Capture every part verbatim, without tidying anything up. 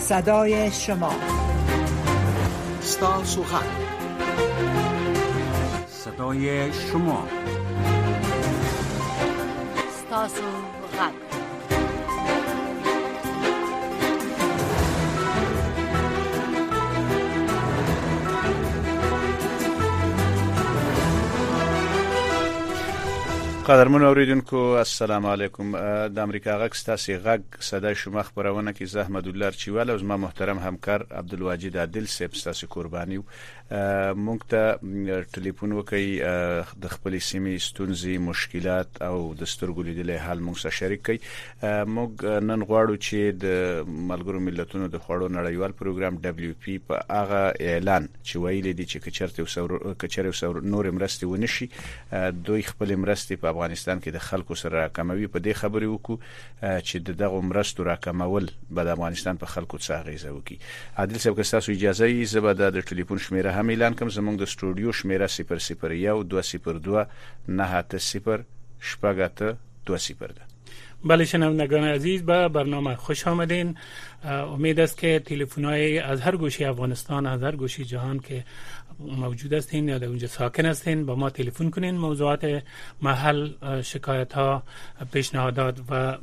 صدای شما. ستاسو غږ، صدای شما. ستاسو غږ. قدرمن اوریدونکو السلام علیکم. د امریکا غږ ستاسو غږ صدای شما خبرونه کې زه احمد الله چوال او زما محترم همکار عبدالواجد عادل صاحب ستاسو قرباني مونږ ته ټلیفون وکي د خپل سیمې ستونزې مشکلات او د سترګو لیدلې حال مونږ سره شریک کړي. مونږ نن غواړو چې د ملګرو ملتونو د خوړو نړیوال پروګرام دبليو پی په هغه اعلان چې ویلي دي چې کچرته او کچره او نور مرستې ونشي دوی خپل مرستې په افغانستان کې د خلکو سره راکموي. په دې خبرې وکړو چې دغه مرستو راکمول به د افغانستان په خلکو څه اغیزه وکړي. عادل صاحب که تاسو اجازه یې زه به د ټلیفون شمیره هم اعلان کوم. زموږ د سټوډیو شمیره صفر صفر یک دو صفر دو نه هشت صفر شپږ اته دو صفر ده. بله شنوندگان عزیز، به برنامه خوش آمدین. امید است که تلفن‌های از هر گوشه افغانستان، از هر گوشه جهان که موجود هستین یا در اونجا ساکن هستین با ما تلفن کنین. موضوعات محل، شکایت ها، پیشنهادات و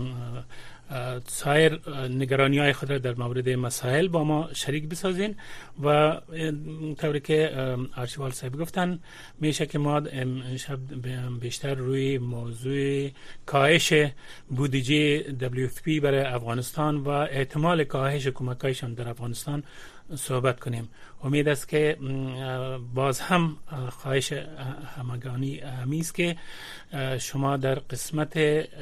سایر نگرانی های خود را در مورد مسائل با ما شریک بسازین و طوری که آرشیوال صاحب گفتن میشه که ما امشب بیشتر روی موضوع کاهش بودجه دبلیو اف پی برای افغانستان و احتمال کاهش کمک‌هایشان در افغانستان صحبت کنیم. امید است که باز هم خواهش همگانی همی است که شما در قسمت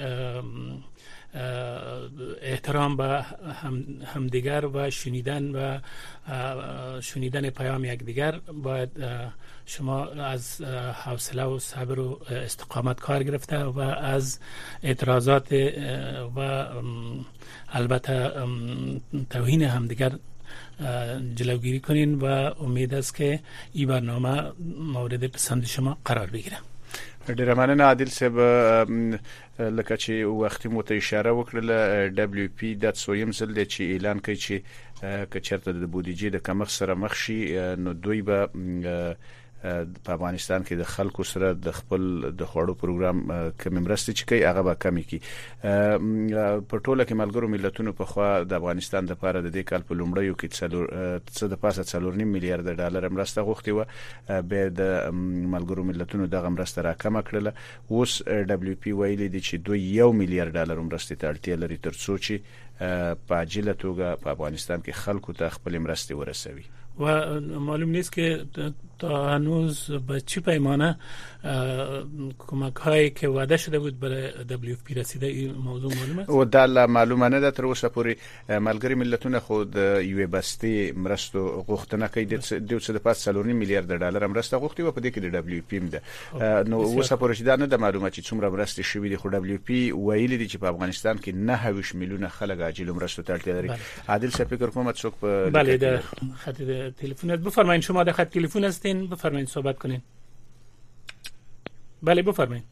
احترام به هم همدیگر و شنیدن و شنیدن پیام یکدیگر باید شما از حوصله و صبر و استقامت کار گرفته و از اعتراضات و البته توهین همدیگر جلوگیری کنین و امید است که این برنامه مورد پسند شما قرار بگیره. ډیره مننه عادل صاحب. لکه چې وختي مو ته اشاره وکړه دبليو پی د څویم ځل دی چې اعلان کوي چې کچرته د بودیجې د کمښت سره مخ شي نو دوی به په افغانستان کې د خلکو سره د خپل د خوړو پروګرام کمی مرستې چې کوي هغه به کمی کی. په ټوله کې ملګرو ملتونو په خوا د افغانستان لپاره د دې کال په لومړیو کې څه د پاسه څلور نیم میلیارډ ډالر مرسته غوښتي و، به د ملګرو ملتونو دغه مرسته راکمه کړله. اوس دبليو پی ویلي دي چې دوی یو میلیارډ ډالر مرستې ته اړتیا لري ترڅو چې په عاجله توګه په افغانستان کې خلکو ته خپل مرستې ورسوي. و معلوم نیست که تا هنوز به چه پیمانه کمک هایی که وعده شده بود برای دبلیو اف پی رسیده این موضوع معلوم است؟ و دا معلومه نه ده تر اوسه پورې ملګری ملتونه خود یو بسته مرستو غوښتنه کوي د څه د پاس څلور نیم میلیارډ ډالر مرسته غوښتي و په دې کې د دبلیو اف پی ده. نو اوسه پورې دا نه د معلومه چې څومره مرستې شوې دي، خو دبلیو اف پی ویلي دي چې په افغانستان کې نه هوش میلیونه خلک عاجل مرستو ته اړتیا لري. عادل صاحب فکر کوم څوک په بله د خط تلفن بفرمایید. شما در خط تلفن هستین، بفرمایید صحبت کنین. بله بفرمایید.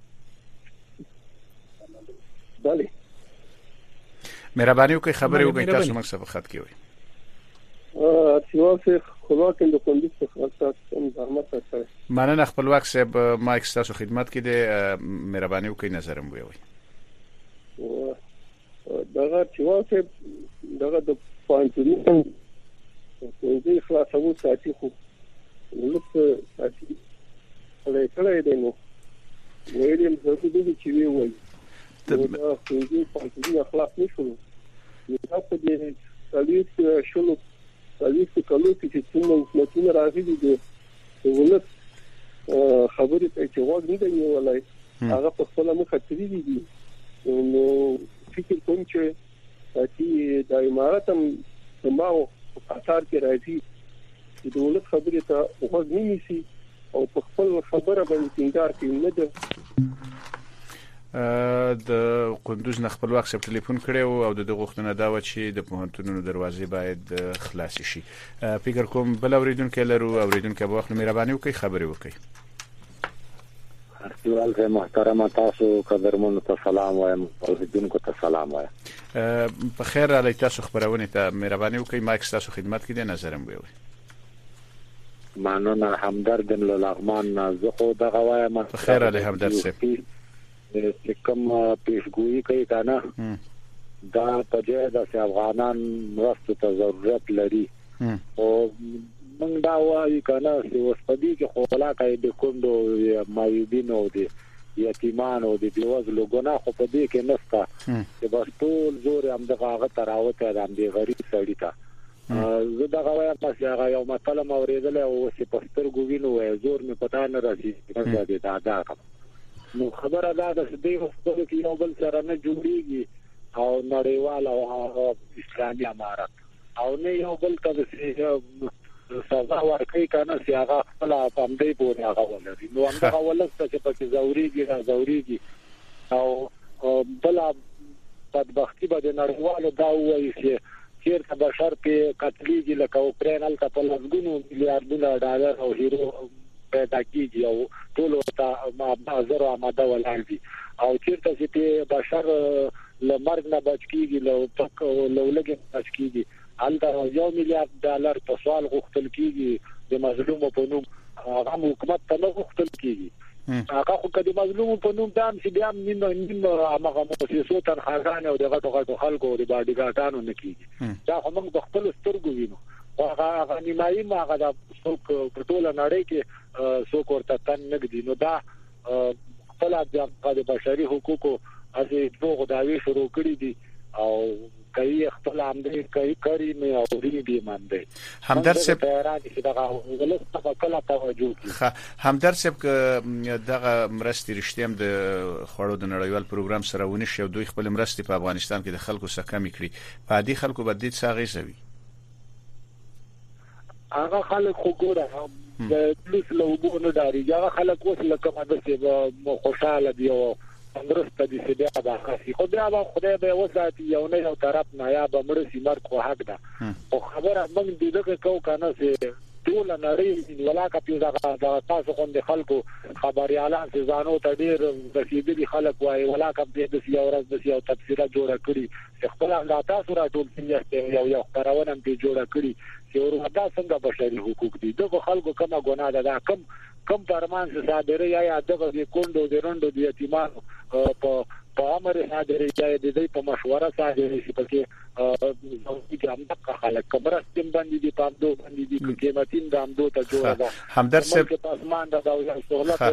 بله مهرباني وکړئ خبرې وکړئ تاسو موږ سره خط کې وي. ا تاسو خپلواک د کندوز څخه تاسو زحمت وکړئ. مننه خپلواک صاحب، مایک تاسو خدمت کې دی. مهرباني وکړئ نظر مو وي. دغه تاسو دغه د پوینټونو د خلاصو ساتي خو لکه ساتي کله کله دی نو ویلم زه دې چې وی وای دا خو دې پوینټونه خلاص نشو. دا په دې سالیس شلو سالیس کلو چې څومره متونه راغلي دي ولت خبرې ته چې وګ نه دی ولای هغه په خپل مخ تری دي. نو فکر کوم چې چې د امارات هم سماو اثر کې راځي چې دولت خبرې ته وګ نه نیسي او په خپل خبره باندې ټینګار کوي. نه ده د قندوز نه خپلواک صاحب ټلیفون کړو او د غوښتنه دا و چې د پوهنتونونو دروازې باید خلاص شي. فکر کوم بل اوریدونکو لرو اوریدونکو په وخت مهرباني وکړئ خبرې وکړئ. ارسول سے محترم تاسو قدرمن ته سلام وایم او دونکو ته سلام وایم. په خیر علی تاسو خبرونه ته مهرباني وکړئ مایک تاسو خدمت کې د نظرم وي. مانونه همدرد لغمان زه خو دغه وایم. په خیر علی همدرد سه چې کوم پیشګویی کوي کنه دا په دې د افغانان مرستو ته ضرورت لري او موږ دا وایو کنه چې وسپدي کې خو علاقه د کوندو مایوبینو دي یتیمانو دي بیوزلو ګنا خو په دې کې نستا چې بس ټول زور هم دغه هغه تراوته د دې غریب سړی ته زه دا غواړم چې هغه یو مطلب اوریدل او چې پستر ګوینو زور می پتا نه راځي چې دا دا نو خبره دا ده چې دوی وسپدي کې یو بل سره نه جوړیږي او نړیوال او اسلامي امارت او نه یو بل ته سزا ورکړي کنه چې هغه خپل پامدې پورې هغه ولري نو هغه ولسته چې پکې زوريږي را زوريږي او بل بدبختی به د نړیوالو دا وایي چې چیرته بشر په قتلېږي لکه اوکرين الته په لږونو میلیارډونو ډالر او هیرو پیدا کیږي او ټول ته ما بازار آماده ولري او چیرته چې بشر لمرګ نه بچ کیږي لو تک لولګي بچ کیږي الته یو میلیارډ ډالر په سوال غوښتل کیږي د مظلومو په نوم هغه حکومت ته نه غوښتل کیږي هغه خو کدي مظلومو په نوم دام چې بیا نیم نیم هغه مؤسسو تر خاغان او دغه دغه خلکو د باډي ګاټانو نه کیږي دا هم د خپل سترګو وینو هغه هغه نیمایي هغه د څوک په ټوله نړۍ کې څوک ورته تن نګدي نو دا خپل د بشري حقوقو ازي دغه داوی شروع کړی دي او کوي خپل امدې کوي کاری مې او ری دې مانده همدرد صاحب دغه ولست په کله توجه کی همدرد صاحب دغه مرستي رښتیم د خړو د نړیوال پروګرام سره ونی شو دوی خپل مرستي په افغانستان کې د خلکو سره کمی کړی په دې خلکو بد دي څه غیزوي هغه خلک خو ګوره د پولیس له وګونو داري هغه خلک اوس لکه مده چې خوشاله دي او اندرسته دي چې بیا به خاصي خو بیا به خدای به وساتي یو نه یو طرف نه یا به مړ سي مرګ خو حق ده او خبره موږ دې دغه کو کنه چې ټول نړۍ ولاکه پیدا دا تاسو خو د خلکو خبري اعلان چې ځانو ته ډیر رسیدلي خلک وای ولاکه دې د یو ورځ د یو تفسیره جوړه کړي چې خپل دا تاسو را ټول څنګه یو یو خبرونه دې جوړه کړي چې ورته څنګه بشري حقوق دي دغه خلکو کومه ګناه ده کم کم فرمان چې صادره یا دغه د کوندو د رندو د یتیمانو په په امر صادره یا د دې په مشوره صادره شي پکې نو چې هم د خلک کبرستم باندې دي په دوه باندې دي قیمتین د هم دوه ته جوړه ده همدرد صاحب پاسمان د دولت سہولت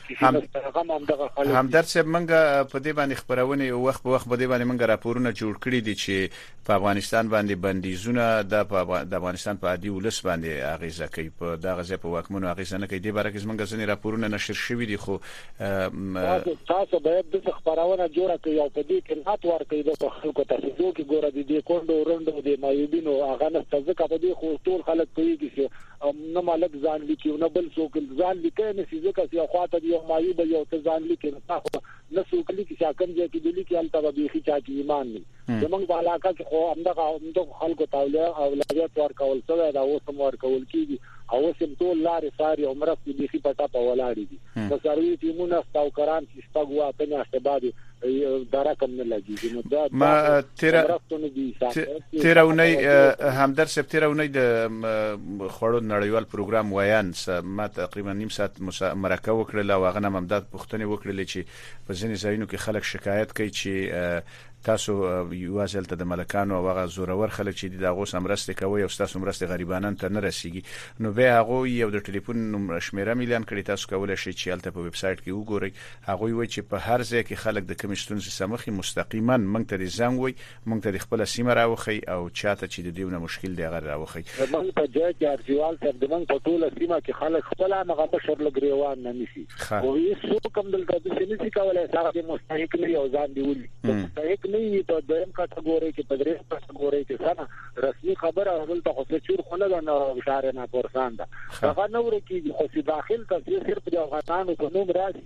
همدرد صاحب منګه په دې باندې خبرونه یو وخت په وخت په دې باندې منګه راپورونه جوړ کړی دي چې په افغانستان باندې بندیزونه د افغانستان په عادي ولس باندې اغیزه کوي په دغه ځای په واکمنو اغیزه نه کوي د برکز منګه ځنې راپورونه نشر شوي دي خو تاسو باید د خبرونه جوړه کوي او په دې کې نات ورکړي د خلکو ته چې ګوره د دې کوندو رندو د مایوبینو هغه نه ځکه په دې خو ټول خلک کوي چې نه مالک ځان لیکي نه بل څوک ځان لیکي نه ځکه چې خواته دی مایوب یو ته ځان لیکي نه نه څوک لیکي چې کوم ځای کې د لیکي الته به خي چا کې ایمان نه زمونږ په علاقه کې خو همدغه همدغه خلکو ته اولادیت ورکول څه دا اوس هم ورکول کیږي او سم ټول لارې ساري عمره کې بيخي پټه په ولاړې دي د سروي ټیمونه ستاو کران چې سپغوا ته نه استبادي دا رقم نه لګي نو دا ما تیرا تیرونی همدرد صاحب تیرونی د خړو نړیوال پروګرام وایان ما تقریبا نیم ساعت مرکه وکړل او هغه ممدد پښتني وکړل چې په ځینې ځایونو کې خلک شکایت کوي چې تاسو یو ځل ته د ملکانو او هغه زورور خلک چې د هغه سمرسته کوي او تاسو مرسته غریبانان ته نه رسیږي نو به هغه یو د ټلیفون شمیره میلیان کړي تاسو کولای شئ چې الته په ویب سټ کې وګورئ هغه وایي چې په هر ځای کې خلک د کمیشتون سمخي مستقیما موږ ته ځنګ وي موږ ته خپل سیمه راوخی او چاته چې د دیونه مشکل دی غیر راوخی موږ په ځای کې ارجوال تر دمن په ټوله سیمه کې خلک خپل هغه بشر لګریوان نه نشي او هیڅ کوم دلته د نشي کولای هغه مستحق نه یو ځان دی ولي مستحق نه په دویم کټګوري کې په دریم کټګوري کې سره رسمي خبره ورته خو څه خونه نه اشاره نه پرسان ده هغه نو ورکی خو چې داخل ته صرف د افغانانو په نوم راځي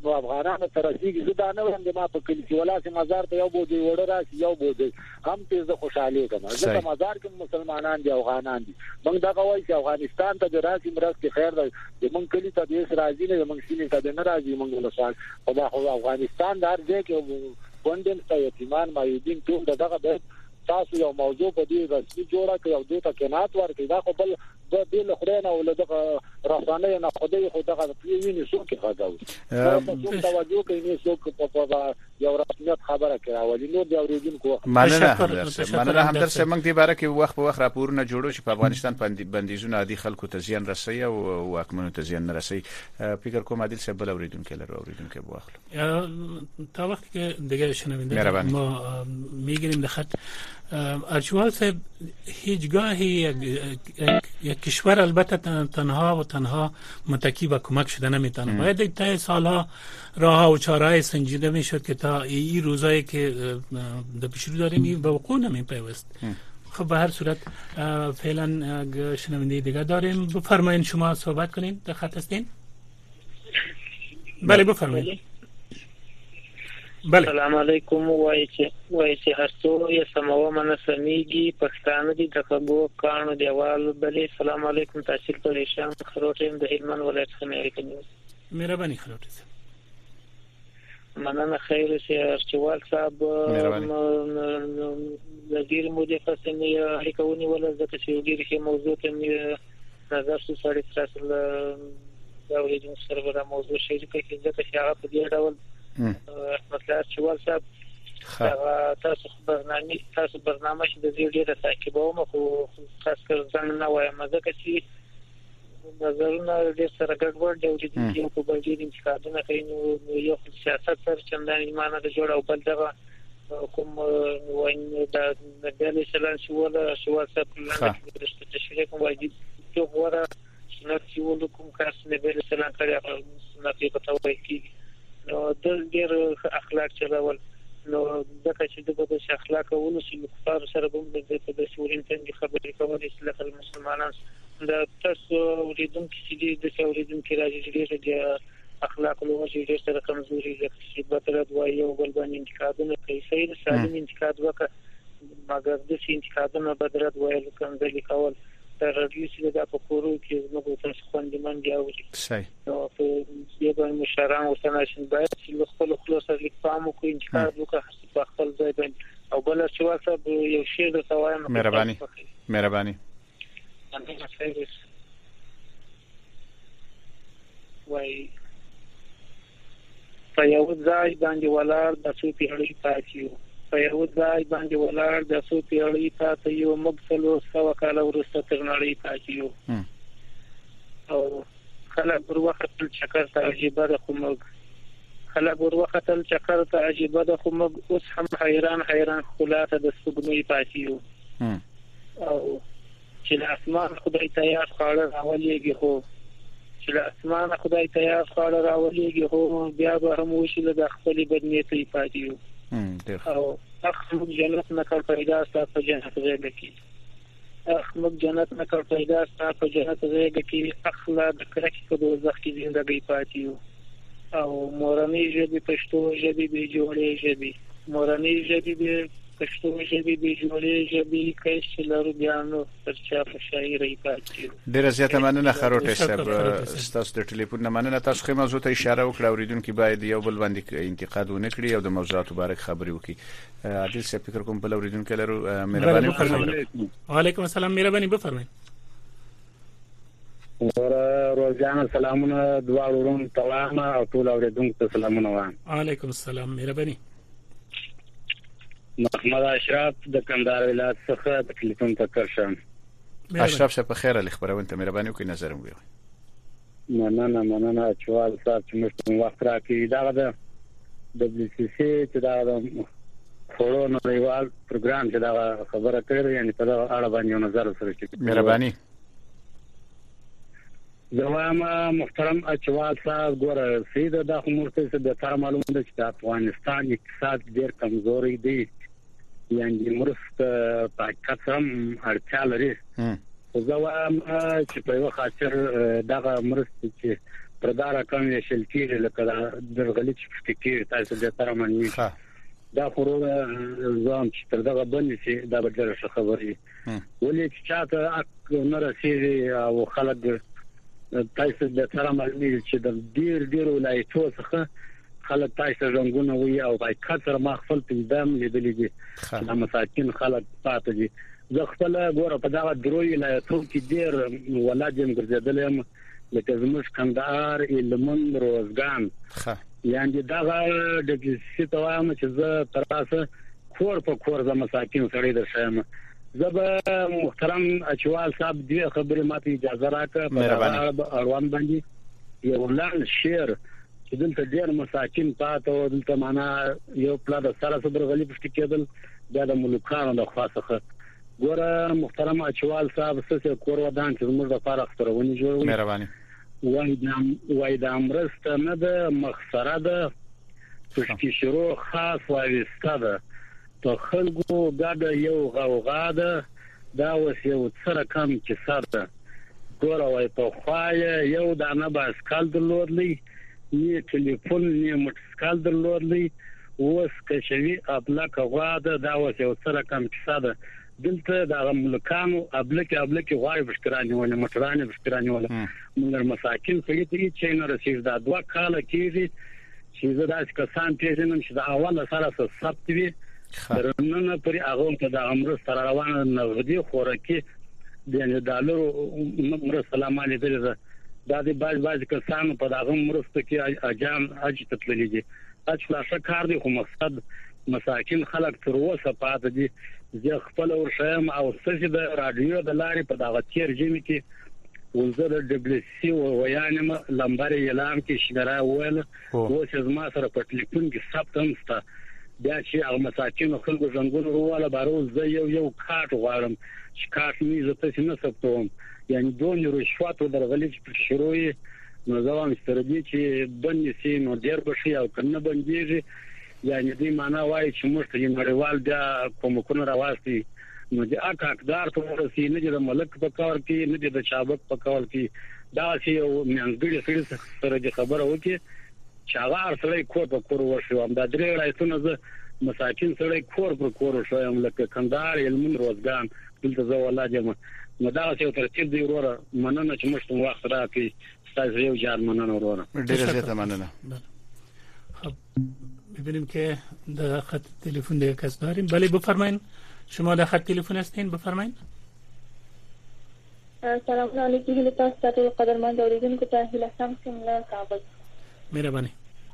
نو افغانانو ترسيږي زدا نه وند ما په کلی کې ولا چې مزار ته یو بوجي وړه راشي یو بوجي هم تیزه خوشاله کوم ځکه مزار کې مسلمانان دي افغانان دي موږ دا کوي چې افغانستان ته دراسي مرسته خیر ده موږ کلی ته دې راځي نه موږ سینې ته نه راځي موږ له سوال خدا خو افغانستان دار دی کې وندل ته یتیمان مایودین ټول دغه به تاسو یو موضوع په دې رسمي جوړه کړئ او دې ته کنات ورکړئ دا خو بل د دې له خدای نه ولدغه رسانه نه خدای خو دغه پیوینه سو کې غاځو نو توجه کوي نه سو په یو رسمیت خبره کوي ولې نو د اوریدونکو مننه مننه هم در سره موږ دې باره کې وخت په وخت راپورونه جوړو چې په افغانستان بندیزونه عادي خلکو ته زیان رسي او واکمنو ته زیان نه رسي فکر کوم عادل صاحب بل اوریدونکو لرو اوریدونکو به واخلو تا وخت کې دیگه شنونده ما میگیریم د خط ارجوال صاحب هیچگاهی یک کشور البته تنها و تنها متکی و کمک شده نمیتونه باید یک تا سالها راه و چاره‌های سنجیده میشد که تا این روزایی که در پیش رو داریم به وقوع نمیپیوست. خب به هر صورت فعلا شنونده دیگه داریم. بفرمایید شما صحبت کنین. در خط هستین؟ بله بفرمایید. بله. السلام علیکم وای چې وای چې هرڅو یې سمو من سميږي پښتانه دي د خبرو کانو دیوال بلې السلام علیکم تاسو ته شام خروټیم د هلمند ولایت امریکا نیوز مهرباني خروټ مننه خیر چې ارچوال صاحب وزیر مودي فسنی اړیکونی ولا ځکه چې ډیر ښه موضوع ته نظر څه سړی تاسو دا ورته سره موضوع شي چې ځکه چې هغه په دې ډول مثلا چوال صاحب تاسو برنامه تاسو برنامه چې د دې ډیره تعقیبوم خو خاص کر ځان نه وایم ځکه چې نظرونه ډیر سره ګډوډ دي چې په بل ډیر انتقادونه کوي نو یو سیاست سره چندان ایمانه د جوړ او بل دغه کوم وایي د دغه سلام شوله شوال صاحب د تشریح واجب ته وره نو چې ولکم کاس نه بل سلام کړی نو په توګه کې نو د ډیر اخلاق چلول نو ځکه چې د بده اخلاق ولو چې کفار سره هم د د سورین څنګه خبرې کولې چې له مسلمانانو د تاسو ورېدون کې د سورین کې راځي ډیر د اخلاق له وجې ډیر سره کمزوري ده چې بدر دوی او بل باندې انتقادونه کوي سید سالم انتقاد وکړه مګر د سین انتقادونه بدر دوی کوم ځای کول تر رادیو چې د پکورو کې موږ تاسو خوندې من دی او صحیح نو په دې باندې مشران او سناشن باید چې خپل خلاص لیک فهم کوي انتقاد وکړي په خپل ځای باندې او بل څه واسه یو شی د توایم مهرباني مهرباني وای په یو ځای باندې ولار د څو پیړۍ پاتیو په یو ځای باندې ولار د څو پیړۍ پاتې یو مبسلو سو کال ورسته تر نړۍ پاتیو او خلک پر وخت چکر ته عجیب ده خو موږ خلک پر وخت چکر ته عجیب ده خو موږ اوس هم حیران حیران خلاته د سګمې پاتیو او چې اسمان خدای تیار خاله راولېږي خو چې اسمان خدای تیار خاله راولېږي خو بیا به هم وشي د خپل بدنيتي پاتیو او اخمق جنت نکړ پیدا ستاسو په جنت غېږ کې اخمق جنت نکړ پیدا ستاسو په جنت غېږ کې اخلا د کرکې په دوزخ کې زندګي پاتیو او مورنۍ ژبې پښتو ژبې به جوړې ژبې مورنۍ ژبې به پښتو ژبې به جوړې ژبې کښ چې لرو بیانو ترچا په شاعرۍ پاتیو ډیره زیاته مننه خروټ صاحب ستاسو د ټلیفون نه مننه تاسو خو موضوع ته اشاره وکړه اوریدونکو باید یو بل باندې انتقاد ونه کړی او د موضوعات مبارک خبري وکړي عادل صاحب فکر کوم بل اوریدونکو لرو مهرباني وکړئ وعلیکم السلام مهرباني بفرمایئ ور روزانه سلامونه دعا ورون توامه او ټول اوریدونکو ته سلامونه وایم وعلیکم السلام مهرباني محمد اشرف د کندهار ولایت څخه د ټلیفون تکر شم اشرف شه په خیر ال خبرونه مهرباني وکړئ نظر مو وي مننه مننه چوال صاحب چې موږ وخت راکې دا د دبليو سي سي چې دا د فورو نړیوال پروګرام چې دا خبره کړې یعنی په اړه باندې نظر سره چې مهرباني زمام محترم اچوال صاحب ګوره سید د خمورته څخه د تر معلومه ده چې افغانستان اقتصاد ډیر کمزوري دی یعنی مرست پاکستان هم اړتیا لري خو زمام چې په یو خاطر دغه مرست چې پردار کم یې شلکیر لکه د غلیچ فکر تاسو د تر منی دا خورو ځان چې تر دغه باندې چې دا به ډېر خبرې ولې چې چاته نه رسېږي او خلک تاسو د تر منی چې د ډېر ډېر ولایتونو څخه خلک تاسو څنګه وي او پای کثر ما خپل پیدام لیدلې دي د مساکین خلک پاتې دي زه خپل ګوره په دا دروي ولایتونو کې ډېر ولادم ګرځیدلم لکه زموږ کندهار علمون روزګان یعنی دا د سیتوام چې زه تراسه کور په کور د مساکین سره د شایم زب محترم اچوال صاحب دی خبرې ماته اجازه راکړه په اړوند باندې یو لان شیر چې دلته ډېر مساکین پاتې او دلته معنا یو پلا د سره صدر غلی پښتې کېدل دا د ملکانو د خاصه ګوره محترم اچوال صاحب څه کور ودان چې موږ د فارغ خبرونه جوړوي مهرباني وای د وای د امرسته نه د مخسره ده پښتې شروع خاص وایسته ده په خلکو دا یو غوغا ده دا اوس یو څه رقم چې سره ګوره وای په خوای یو دانه باسکال درلودلی نه ټلیفون نه موټرسکال درلودلی اوس کښوی ابلک غوا ده دا اوس یو څه رقم چې سره دلته د ملکانو ابلک ابلک غوای بشکرانی ونه مټرانی بشکرانی ونه موږ مساکین په دې چې نه رسید دا دوه کال کېږي چې زه داسې کسان پیژنم چې د اوله سره ثبت وي درنه پرې هغه ته د امر سره روانه نغدي خوراکي د ډالرو عمر سلام علیکم دا د باز باز کسانو په دغه مرسته کې اجام اج تطلیل دي اج فلاشه کار دي خو مقصد مساکین خلک تر اوسه پاتې دي زه خپل ورشم او څه د رادیو د لارې په دغه تیر جمی کې وزیر دبليو سي ویانم لمبر اعلان کې شګرا ویل او چې زما سره په ټلیفون کې ثبت هم ستا بیا چې هغه مساکین خلکو څنګه وروواله بارو زه یو یو کارت غواړم چې کارت می زه ته نه ثبتوم یعنی دون رشوت درغلي په شروعي نو ځوان ستردي چې بنې سي نو ډیر بشي او کنه بنديږي یعنی دې معنا وایي چې موږ ته نړیوال بیا کوم کو نه راوستي نو د اکاکدار ته ورسي نه د ملک په کار کې نه د شابک په کار کې دا چې یو منځګړي سره د خبره وکي چې هغه سره کور په کور وشو هم د درې راځونه ز مساکین سره کور په کور شو هم لکه کندهار علمون روزګان دلته زه ولاجم نو دا چې ترتیب دی وروره مننه چې موږ ته وخت راکړي تاسو یو ځان مننه وروره ډیره زیاته مننه خب ببینیم که در خط تلفن دیگه کس داریم. بله بفرمایید شما در خط تلفن هستین بفرمایید. سلام علیکم لطفاً قدرمند اوریدونکو ته هیله سم سم له کابل. مهرباني.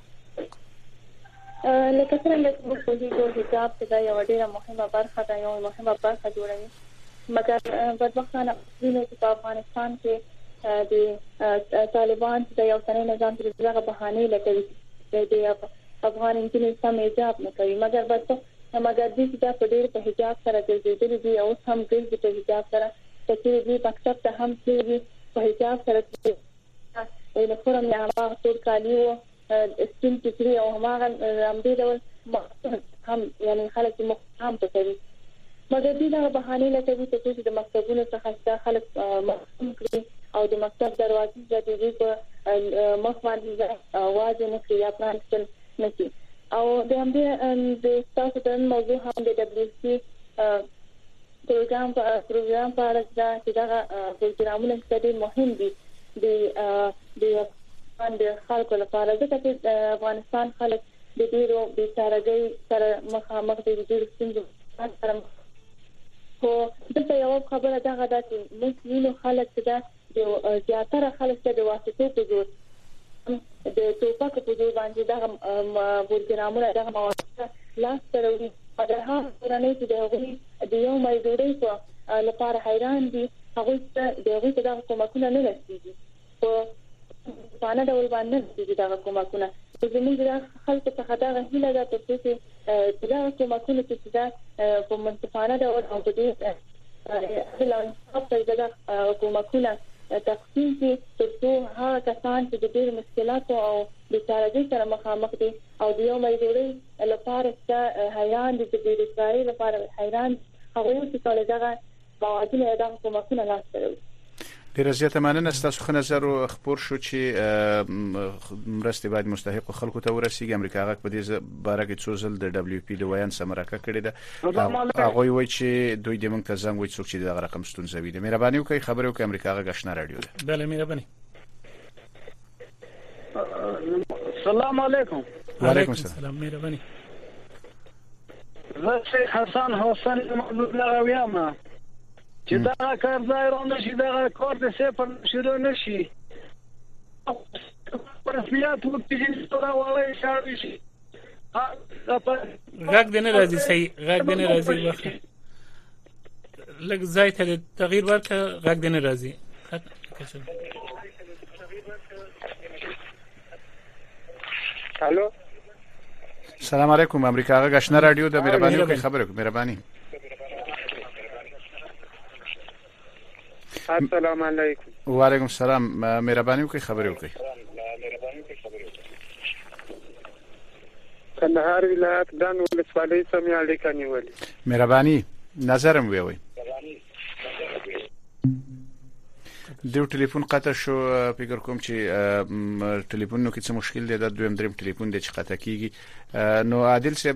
لکه څنګه چې موږ په دې حجاب ته دا یو ډیره مهمه برخه ده یو مهمه برخه جوړوي مګر بدبختانه وینو چې په افغانستان کې د طالبان د یو څنګه نظام پر دغه بهانه لټوي د افغان انجنیر سم حجاب نه کوي مګر بس مګر دې چې دا په ډیر په حجاب سره ګرځېدل دي او هم ګرځي په حجاب سره چې دې مکتب ته هم چې په حجاب سره د فورم یا هغه ټول کالیو استین چې او هغه هم دې ډول هم یعنی خلک مخام ته کوي مګر دې دا بهانه لټوي چې د مکتبونو څخه خلک محروم کړي او د مکتب دروازې د دې په مخ باندې आवाज نه کوي یا پرانستل نشي او د همدې د تاسو د موضوع هم د دبليو سي پروګرام پروګرام په اړه چې دا پروګرامونه ستاسو مهم دي د د د خلکو لپاره ځکه چې افغانستان خلک د ډیرو بیچارهګۍ سره مخامخ دي د ډیرو ستونزو سره خو دغه یو خبره ده چې مسلمانو خلک چې د زیاتره خلک چې د واسطو په جوړ د توپک په جوړ باندې دا پروګرامونه دا مواد لاس سره وي دا هم ورنه چې د د یو مزدوري په لپاره حیران دي هغه د هغه د کومکونه نه رسیدي په پانه ډول باندې چې دا کومکونه زموږ د خلکو څخه دا غوښتنه ده چې دا کومکونه چې دا په منصفانه ډول او په دې اعلان خپل دا کومکونه تقسیم شي ترڅو هغه کسان چې د ډېر مشکلاتو او بیچارهګۍ سره مخامخ دي او د یو مزدوري لپاره چې حیران دي چې د اسرائیل لپاره حیران هغه چې کله دا موادونه دا کومکونه لاس ته ډیر زیاته مننه ستاسو نظر او خبر شو چې مرستې باید مستحق خلکو ته ورسیږي. امریکا غږ په دې باره کې څو ځل د دبليو پی د ویان سمراکه کړې ده. هغه وایي چې دوی د موږ ته زنګ وایي څوک چې دغه رقم ستونزه وي. مهرباني وکړئ خبرې وکړئ. امریکا غږ آشنا رادیو ده. بله مهرباني. السلام علیکم. وعلیکم السلام. مهرباني. زه حسن حسین محمود لغویامه چې دا کار ځای رانه شي دا کار د صفر شروع نشي رسمیات وکړي چې ستوره والي شاړي شي غږ دې نه راځي صحیح غږ دې نه راځي وخت لږ ځای ته تغییر ورکړه غږ دې نه راځي. الو السلام علیکم. امریکا غږ آشنا رادیو ده. مهرباني وکړئ خبرې وکړئ. مهرباني. السلام علیکم. وعلیکم السلام. مهرباني وکړئ خبرې وکړئ. کندهار ولایت دان ولسوالۍ سمې اړیکه نیولې. مهرباني نظرم ویوي. دیو ټلیفون قطع شو. فکر کوم چې ټلیفونونو کې څه مشکل دی. دا دویم دریم ټلیفون دی چې قطع کیږي. نو عادل صاحب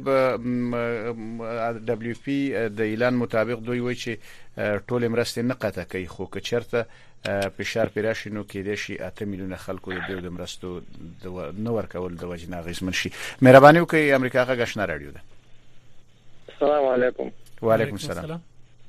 دبليو پی د اعلان مطابق دوی وایي چې ټول مرستې نه قطع کوي خو که چېرته فشار پرې راشي نو کېدای شي اته میلیونه خلکو د دوی د مرستو نه ورکول د وجې نه اغېزمن شي. مهرباني وکړئ. امریکا غږ آشنا رادیو ده. السلام علیکم. وعلیکم السلام.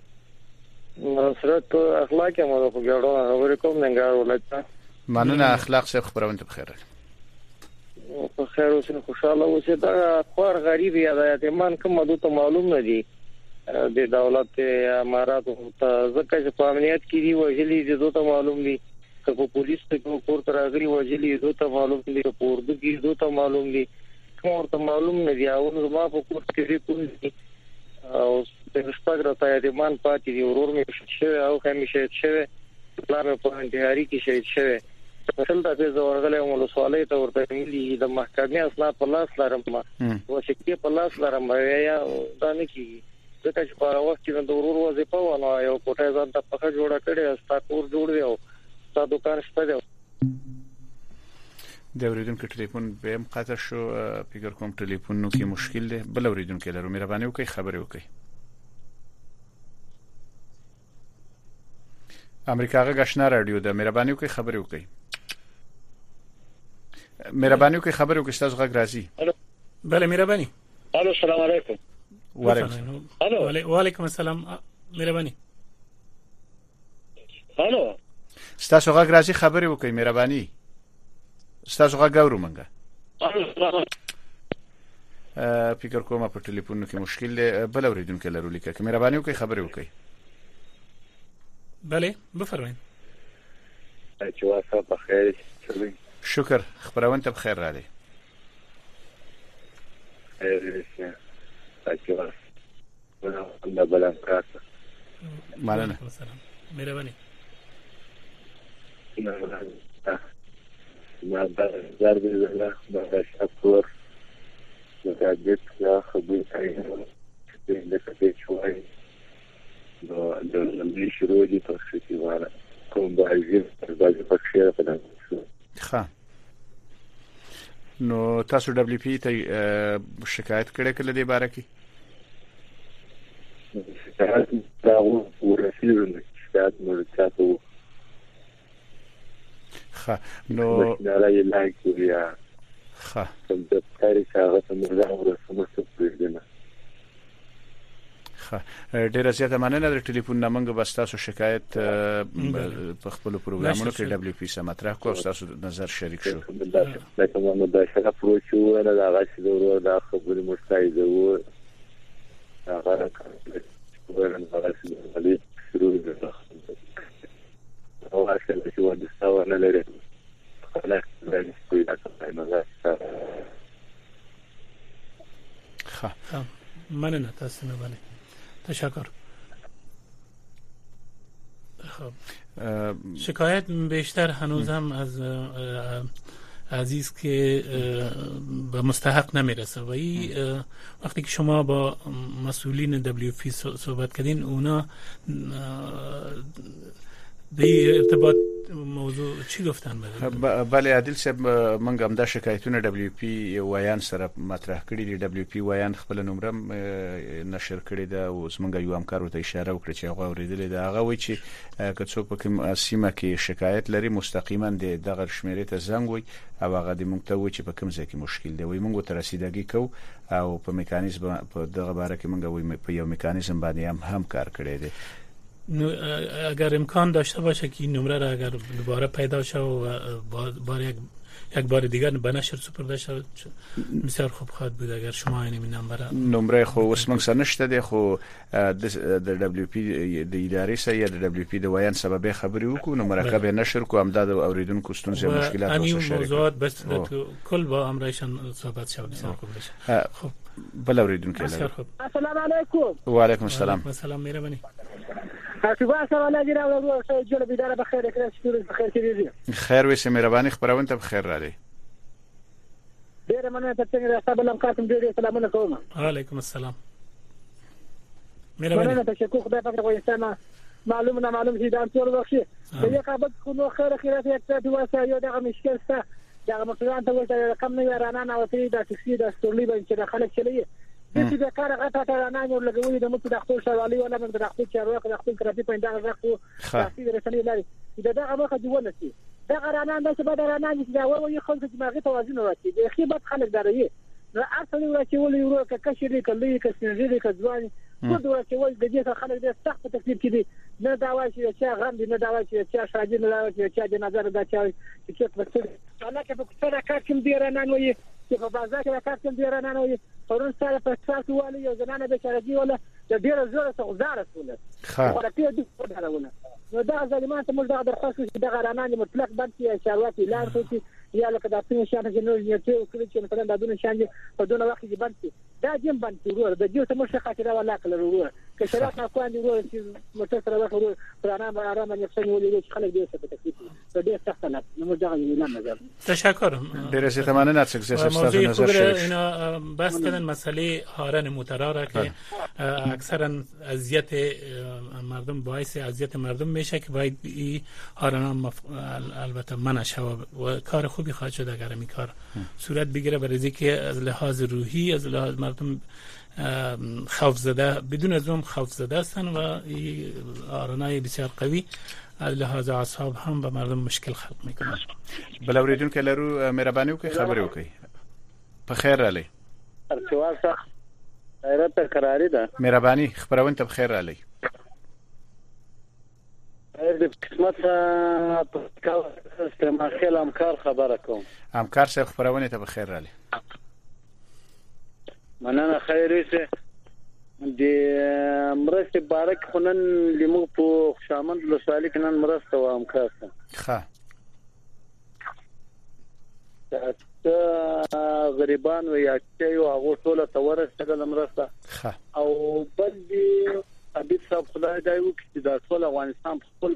نصرت اخلاق مو په ګډو خبرې کوم ننګار ولایت. مننه اخلاق صاحب خبرونه په خیر. په خیر اوسه خوشاله اوسه. دا خور غریب یا د یتیمان کوم مدو ته معلوم نه دي د دولت امارات ته ځکه چې په امنیت کې دی وجلی دي دوی ته معلوم دي که په پولیس ته کور تر غري وجلی دوی ته معلوم دي په اردو کې دوی ته معلوم دي کوم ته معلوم نه دی. او نو ما په کور کې کوم دي او د شپږ راته یتیمان پاتې دي. ورور مې شهید او همیشه شهید پلان په انتحاري کې شهید شوی. مثلا د زورغله ولسوالۍ ته ورته ملي د محکمې اسناد په لاس لرم او شکې په لاس لرم یا دا نه کیږي ځکه چې په وخت کې د ورور وظیفه ونه یو کوټه ځان ته پخه جوړه کړې ستا کور جوړ دی او ستا دکان شته دی. د اوریدونکو ټلیفون به هم قطع شو. فکر کوم ټلیفونونو کې مشکل دی. بل اوریدونکو لرو. مهرباني وکړئ خبرې وکړئ. امریکا غږ آشنا رادیو ده. مهرباني وکړئ خبرې وکړئ. مهرباني وکړئ خبرې وکړئ. تاسو غږ راځي. بله مهرباني. الو السلام علیکم. وعلیکم الو وعلیکم السلام. مهرباني. الو تاسو غږ راځي خبرې وکړئ. مهرباني تاسو غږ اورو منګه. فکر کوم په ټلیفون کې مشکل دی. بل اوریدونکو لرو لیکه. مهرباني وکړئ خبرې وکړئ. بله بفرمایئ. چې واسه په خیر. شکر. خبرونه ته بخیر را دي. خیر اچھا ولا بلا کارته. مننه. مهرباني. ما دا زار دې زړه دا شکر دا دې څه خبرې کوي د کته شوي نو د لمبي شروع دي په شتي واره کوم باید باید په خیر په دغه ښه. نو تاسو دبليو پی ته شکایت کړې کله دې باره کې؟ شکایت دا ورسېږي شکایت مو تاسو ښه. نو دا یې لایک یا ښه کوم د کاری څنګه ته موږ ورسمه څه پرېږدنه. ښه ډیره زیاته مننه. د ټلیفون نمبر بس تاسو شکایت په خپل پروګرامونو کې دبليو پی سره مطرح کوو او تاسو نظر شریک شو. دا کومه د شرف پروچو نه دا غاښ ضرور دا خبرې مستعده و هغه ورن هغه څه شروع ده او اصل چې و د ستاو نه لري خلاص باندې کوي دا څه نه ده. ښه مننه تاسو نه باندې تشکر. خب شکایت بیشتر هنوز هم از عزیز که به مستحق نمیرسه و این وقتی که شما با مسئولین دبلیو پی صحبت کردین اونا به ارتباط موضوع چی گفتن بله بله عادل صاحب منګ هم د شکایتونه دبليو پی وایان سره مطرح کړی دي. دبليو پی وایان خپل نمبر نشر کړی دا او زمونږ یو همکار ته اشاره وکړه چې هغه اوریدل دا هغه وی چې که څوک په سیمه کې شکایت لري مستقیما د دغه شمیرې ته زنګ وي او هغه د مونږ ته وی چې په کوم ځای کې مشکل دی وي مونږ ته رسیدګي کو او په میکانیزم په دغه باره کې مونږ وی په یو میکانیزم باندې هم هم کار کړی دی. اگر امکان داشته باشه که این نمره را اگر دوباره پیدا شه و بار یک یک بار دیگر به نشر سپرده شد بسیار خوب خواهد بود اگر شما این نمره نمره خو اوس موږ سره نشته دی خو د دبليو پی د ادارې سره یا د دبليو پی د وایان سبب خبري وکړو نو مرکب نشر کو هم د اوریدونکو ستونزې مشکلات او شریک موضوعات بس کل با امرایشان صحبت شود بسیار خوب بشه. خب بل اوریدونکو السلام علیکم. و علیکم السلام. و سلام مهربانی. شکر سلام علیکم او جوړ بيدار به خیر کړئ چې بخیر کړئ. خیر وې مهرباني خبرونه ته بخیر را دي. ډیر مننه ته څنګه تاسو بل امکان ډیر سلامونه کوم. وعلیکم السلام. مهرباني. مننه تشکر خدای پاک او انسان معلوم نه معلوم چې دا ټول وخت دی یک ابد خو نو خیر خیرات یک ته واسه یو دغه مشکل څه دغه مطلب ته ورته کم نه رانه او تی د تکسی د ستورلي باندې د خلک چلی د دې کار غته ته نه یو لګوي د مت د خپل شوالي ولا من د خپل چارواک د خپل کرافي په اندازه راخو تاسو رسنۍ لري دا دغه مخه دی ولسی دا رانه د څه بدل رانه چې دا وایي خلک چې ماغه توازن راځي د خیبت خلک درې نو اصلي ورته ولې ورو ک کشري کلی ک سنجري ک ځواني خود ورته ول د دې خلک د سخت تکلیف کړي نه دا وایي چې چا غم دي نه دا وایي چې چا شاجي نه دا وایي چې چا د نظر دا چا چې څه څه انا کې په څه کار کوم دی رانه وایي چې په بازار کې کار کوم دی رانه وایي پرون سره په تاسو والی یو زنانه به چارجي ولا د ډیره زوره څو زاره سونه خو راته دې په درونه نو دا ځلمان ته موږ دا درخواست چې دا رانه مطلق باندې چارواکي لار کوي یا لکه د پین شان چې نو یې ته کړی چې مثلا د دونه شان په دونه وخت کې باندې دا جیم باندې ورور د دې ته مشه خاطر ولا کله ورور که شرات نه کوان دي ورور چې متصل ورور پرانا به آرام نه څنګه ولې چې خلک دې څه په تکلیف په دې سخت نه نو دا نه نظر تشکر ډیره ستاسو مننه چې تاسو نظر شریک اینا بس کردن مسئله هارن متراره که اکثرا اذیت مردم باعث اذیت مردم میشه که باید این هارنا مف... البته منع شود و کار خوبی خواهد شد اگر این کار صورت بگیره برای که از لحاظ روحی از لحاظ مردم خوف زده بدون از اون خوف زده هستن و این هارنای بسیار قوی از لحاظ اعصاب هم به مردم مشکل خلق میکنه. بل اوریدونکو لرو مهرباني وکړئ خبرې وکړئ. په خیر علي ارچوال صاحب غیرت قراری ده مهرباني خبرونه ته بخیر علي د قسمت په کاو استعمال خل امکار خبره کوم امکار صاحب خبرونه ته بخیر علي مننه خیریسه د مرسته بارک خنن لمو په شامل لسالک نن مرسته و امکار ښه غریبان و یا چې یو هغه ټول تورس څنګه مرسته او بل دی ابي صاحب خدای دا یو چې د ټول افغانستان خپل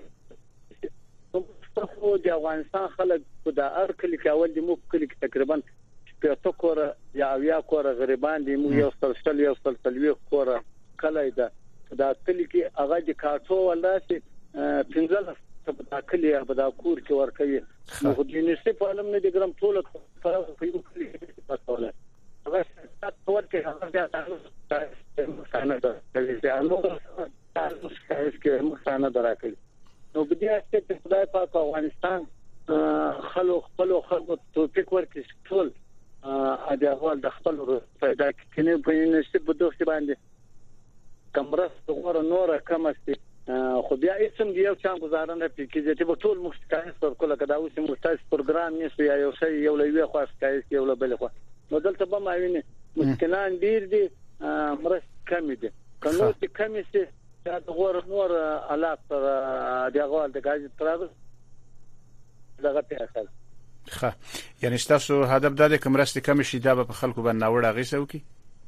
خو د افغانستان خلک په د ار کلی کې اول د مو کلی کې تقریبا په تو کور یا بیا کور غریبان دي مو یو سلسل یو سلسلوي کور کله دا د کلی کې هغه د کارټو ولاسي پنځل په کلی په دا کور کې ورکوي نو د یونیسف په علم نه د ګرام ټول فرق په یو کلی کې پاتوله هغه تاسو ورته هغه بیا تاسو څنګه دا چې نو تاسو کې مخانه دراکړي نو په دې اړه چې خدای پاک افغانستان خلک خپل خلکو توفیق ورکړي ټول ا دې اول د خپل پیدا کینې په یونیسف په دوه باندې کمره څنګه نور کم است خو بیا اسم دی یو څنګه گزارنه پکې چې په ټول مستقیم پر کوله کدا اوس مستقیم پروګرام نشي یا یو شی یو لوي خاص کایس یو لبل خو نو دلته به ماوینه مشکلان ډیر دي مرس کم دي کنو چې کم شي دا غور نور حالات پر دغه د غاز تر دغه ته اصل ښه یعنی تاسو هدف دا د کمرست کم شي دا په خلکو باندې ناوړه غیسه وکي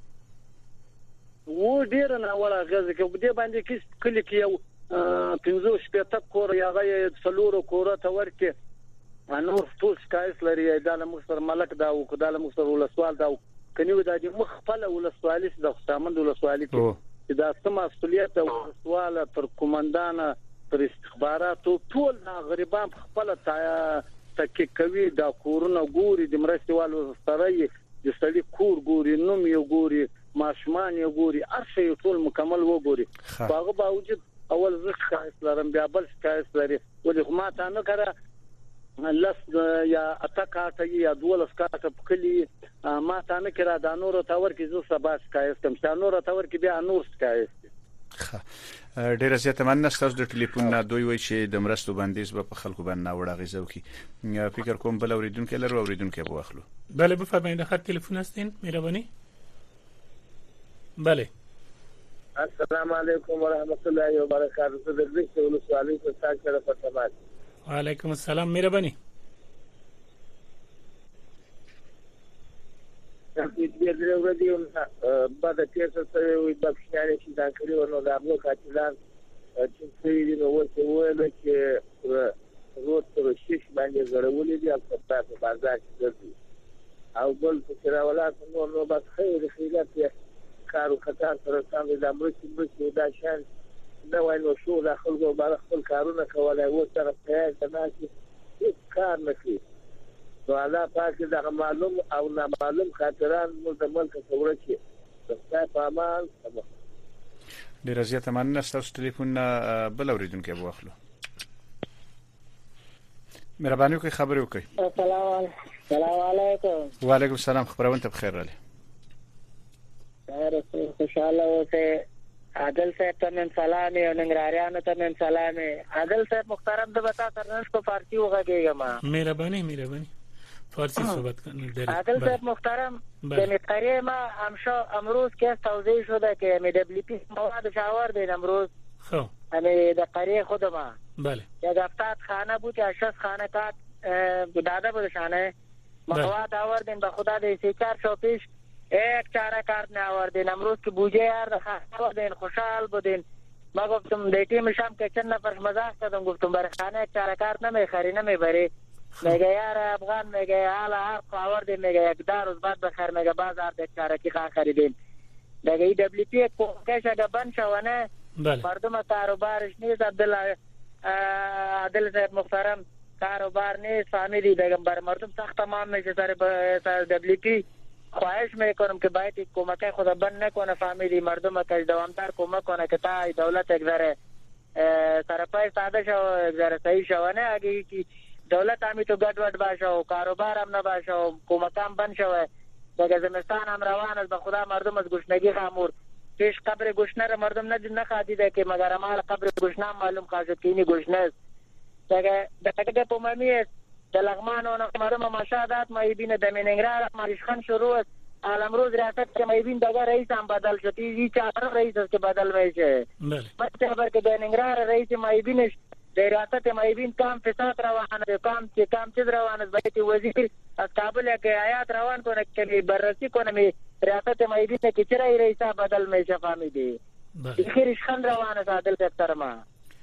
و ډیر نه ولا غزه کې په دې باندې کې کلی کې یو پنځو شپږ کور یا غي څلورو کور ته ورکه انو ټول شکایت لري دا له مستر ملک دا او دا له مستر ولسوال دا کنيو دا د مخفله ولسوالي د سامند ولسوالي کې دا سم مسؤلیت او سوال پر کومندان پر استخباراتو ټول غریبان خپل تحقیق کوي دا کورونه ګوري د مرستوالو سره د سړي کور ګوري نوم یې ګوري ماشومان یې ګوري هرڅه ټول مکمل وګوري هغه باوجود اول زه شکایت لرم بیا بل شکایت لري ولې ما ته نه کړه لس یا اتکاټه یا دولس کاټه پکلي ما ته نه کړه دا نور تاور کې زه سبا شکایت کوم چې نور تاور کې بیا نور شکایت ډیره زیاته مننه تاسو د ټلیفون نه دوی وای چې د مرستو بندیز په خلکو باندې ناوړه غیزه وکي فکر کوم بل اوریدونکو لرو اوریدونکو به واخلو بله بفرمایید خط تلفن هستین مهربانی بله السلام علیکم و رحمت الله و برکاته د دې څه ولسوالۍ په تاج سره په تماس وعلیکم السلام مهربانی چې دې درو ورځې هم بعد تیر څه وي د خیالي چې دا کړو نو دا موږ کاتلان چې څه نو وڅ وایي چې روټ تر شیش باندې غړولې دي په تاسو بازار کې ځي او بل څه راولات نو نو بس خیر خیرات کارو خطر سره سم د امریکا په دا شان دا وای نو شو دا خلکو بار خپل کارونه کولای و سره په تناسب کار نه کوي نو الله پاک دا معلوم او نامعلوم خاطران مو د ملک څوره کې د په امان ډیر زیاته مننه تاسو ټلیفون بل اوریدونکو به واخلو مهرباني وکړئ خبرې وکړئ السلام علیکم السلام علیکم وعلیکم السلام خبرونه ته بخیر رالی خیر خوشاله اوسه عادل صاحب ته من سلام او ننګراریانو ته من سلام عادل صاحب محترم د بتا سرنش کو فارسی وغږیږه ما مهرباني مهرباني فارسی صحبت کنید عادل صاحب محترم به قریه ما امشا امروز که توضیح شده که می دبلی پی مواد شاور دین امروز خب امی در قریه خود ما بله یک هفتاد خانه بود یا شش خانه کات داده بودشانه مواد آوردین به خدا دی سی چار شو پیش یک چاره کارت نه آوردین امروز که بوجه یار آوردین خوشحال بودین ما گفتم دیتی میشم که چند نفرش مزاق کردم گفتم برای خانه یک چاره کارت نمیخری نمیبری میگه یار افغان میگه حالا هر آوردین میگه یک دار روز بعد بخیر میگه بازار یک چاره کی خواه خریدین میگه ای دبلی پی کش اگه بند شونه مردم کاروبارش نیست عبدالله عادل صاحب محترم کاروبار نیست فهمیدی بگم بر مردم سخت تمام میشه سر دبلی پی خواهش میکنم که باید کمک خود بند نکنه فهمیدی مردم که دوامدار کمک کنه که تا دولت یک ذره سرپای ساده شو یک ذره صحیح شو نه اگه کی دولت همی تو گډوډ باشه او کاروبار هم نه باشه او کمک هم بند شوه دیگه زمستان هم روان است به خدا مردم از گشنگی خامور پیش قبر گشنه را مردم نه نه خادیده که مگر مال قبر گشنه معلوم خاصه کینی گشنه است دیگه دیگه په ممی است د لغمان او مردم مشاهدات ما بین د مننګرا مریشخان شروع است عالم روز ریاست که ما بین دغه رئیس هم بدل شد ای چا رئیس است که بدل میشه بله مته خبر که د مننګرا رئیس ما بینش د ریاست ما بین کام فساد روانه کام چې کام چې روانه باید وزیر از کابل کې آیات روان کنه که بررسی کنه می ریاست ما بین کې چرای رئیس بدل میشه فهمیدی خیرش خان روانه عادل دفتر ما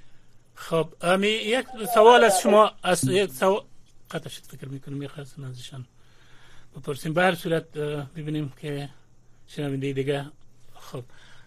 خب امی یک سوال از شما از یک سوال قطع شد فکر میکنم میخواستم ازشان بپرسیم به هر صورت ببینیم که شنونده دیگه خب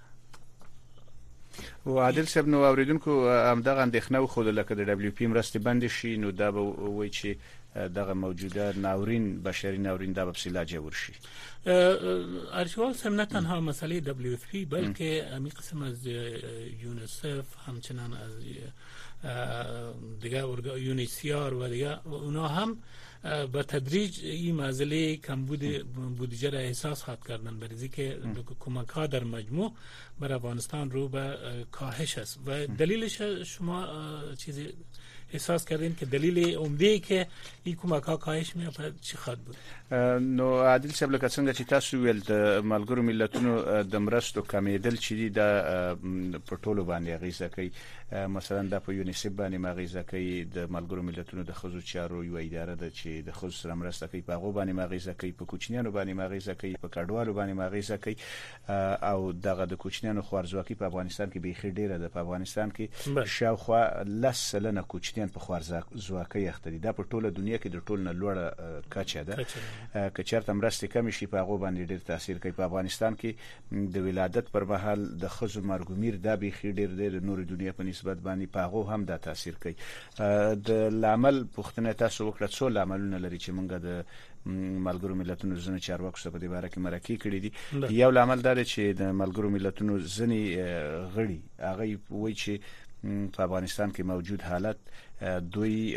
و عادل صاحب نو اوریدونکو همدغه اندېښنه خو د لکه د دبليو پی مرستې بند شي نو دا به وایي چې دغه موجوده ناورین بشري ناورین دا به سلا جوړ شي ارشیوال صاحب نه تنها مسئله دبليو پی بلکه امی قسم از یونیسف همچنان از دیگه یونیسیار و دیگه اونا هم به تدریج این مسئله کمبود بودجه را احساس خواهد کردن برای که کمک ها در مجموع بر افغانستان رو به کاهش است و دلیلش شما چیزی احساس کردین که دلیل عمده که این کمک ها کاهش می‌یابد چی خواهد بود؟ نو عادل صاحب لکه څنګه چې تاسو ویل د ملګرو ملتونو د مرستو کمیدل چې د پټولو باندې غیزه کوي مثلا د په یونیسف باندې مغیزه کوي د ملګرو ملتونو د خزو چارو یو اداره ده چې چې د خود سره مرسته کوي په هغه باندې ماغیزه کوي، په کوچنیانو باندې ماغیزه کوي، په کډوالو باندې ماغیزه کوي او دغه د کوچنیانو خوارزواکي په افغانستان کې به خې ډیره ده. په افغانستان کې شاوخوا لس سلنه کوچنیان په خوارزواکي اخته دي. دا په ټوله دنیا کې د ټول نه لوړه کچه ده. که چېرته مرستې کم شي په هغه باندې ډیر تاثیر کوي. په افغانستان کې د ولادت پر مهال د ښځو مرګومیر دا به خې ډیر دی د نور دنیا په نسبت باندې په هغه هم دا تاثیر کوي. د لامل پوښتنه تاسو وکړه څو لاملونه لري چې موږ د ملګرو ملتونو ځنې چارواکو څخه په دې باره کې مرکې کړې دي. یو لامل دا دی چې د ملګرو ملتونو ځنې غړي هغه وایي چې په افغانستان کې موجود حالت دوی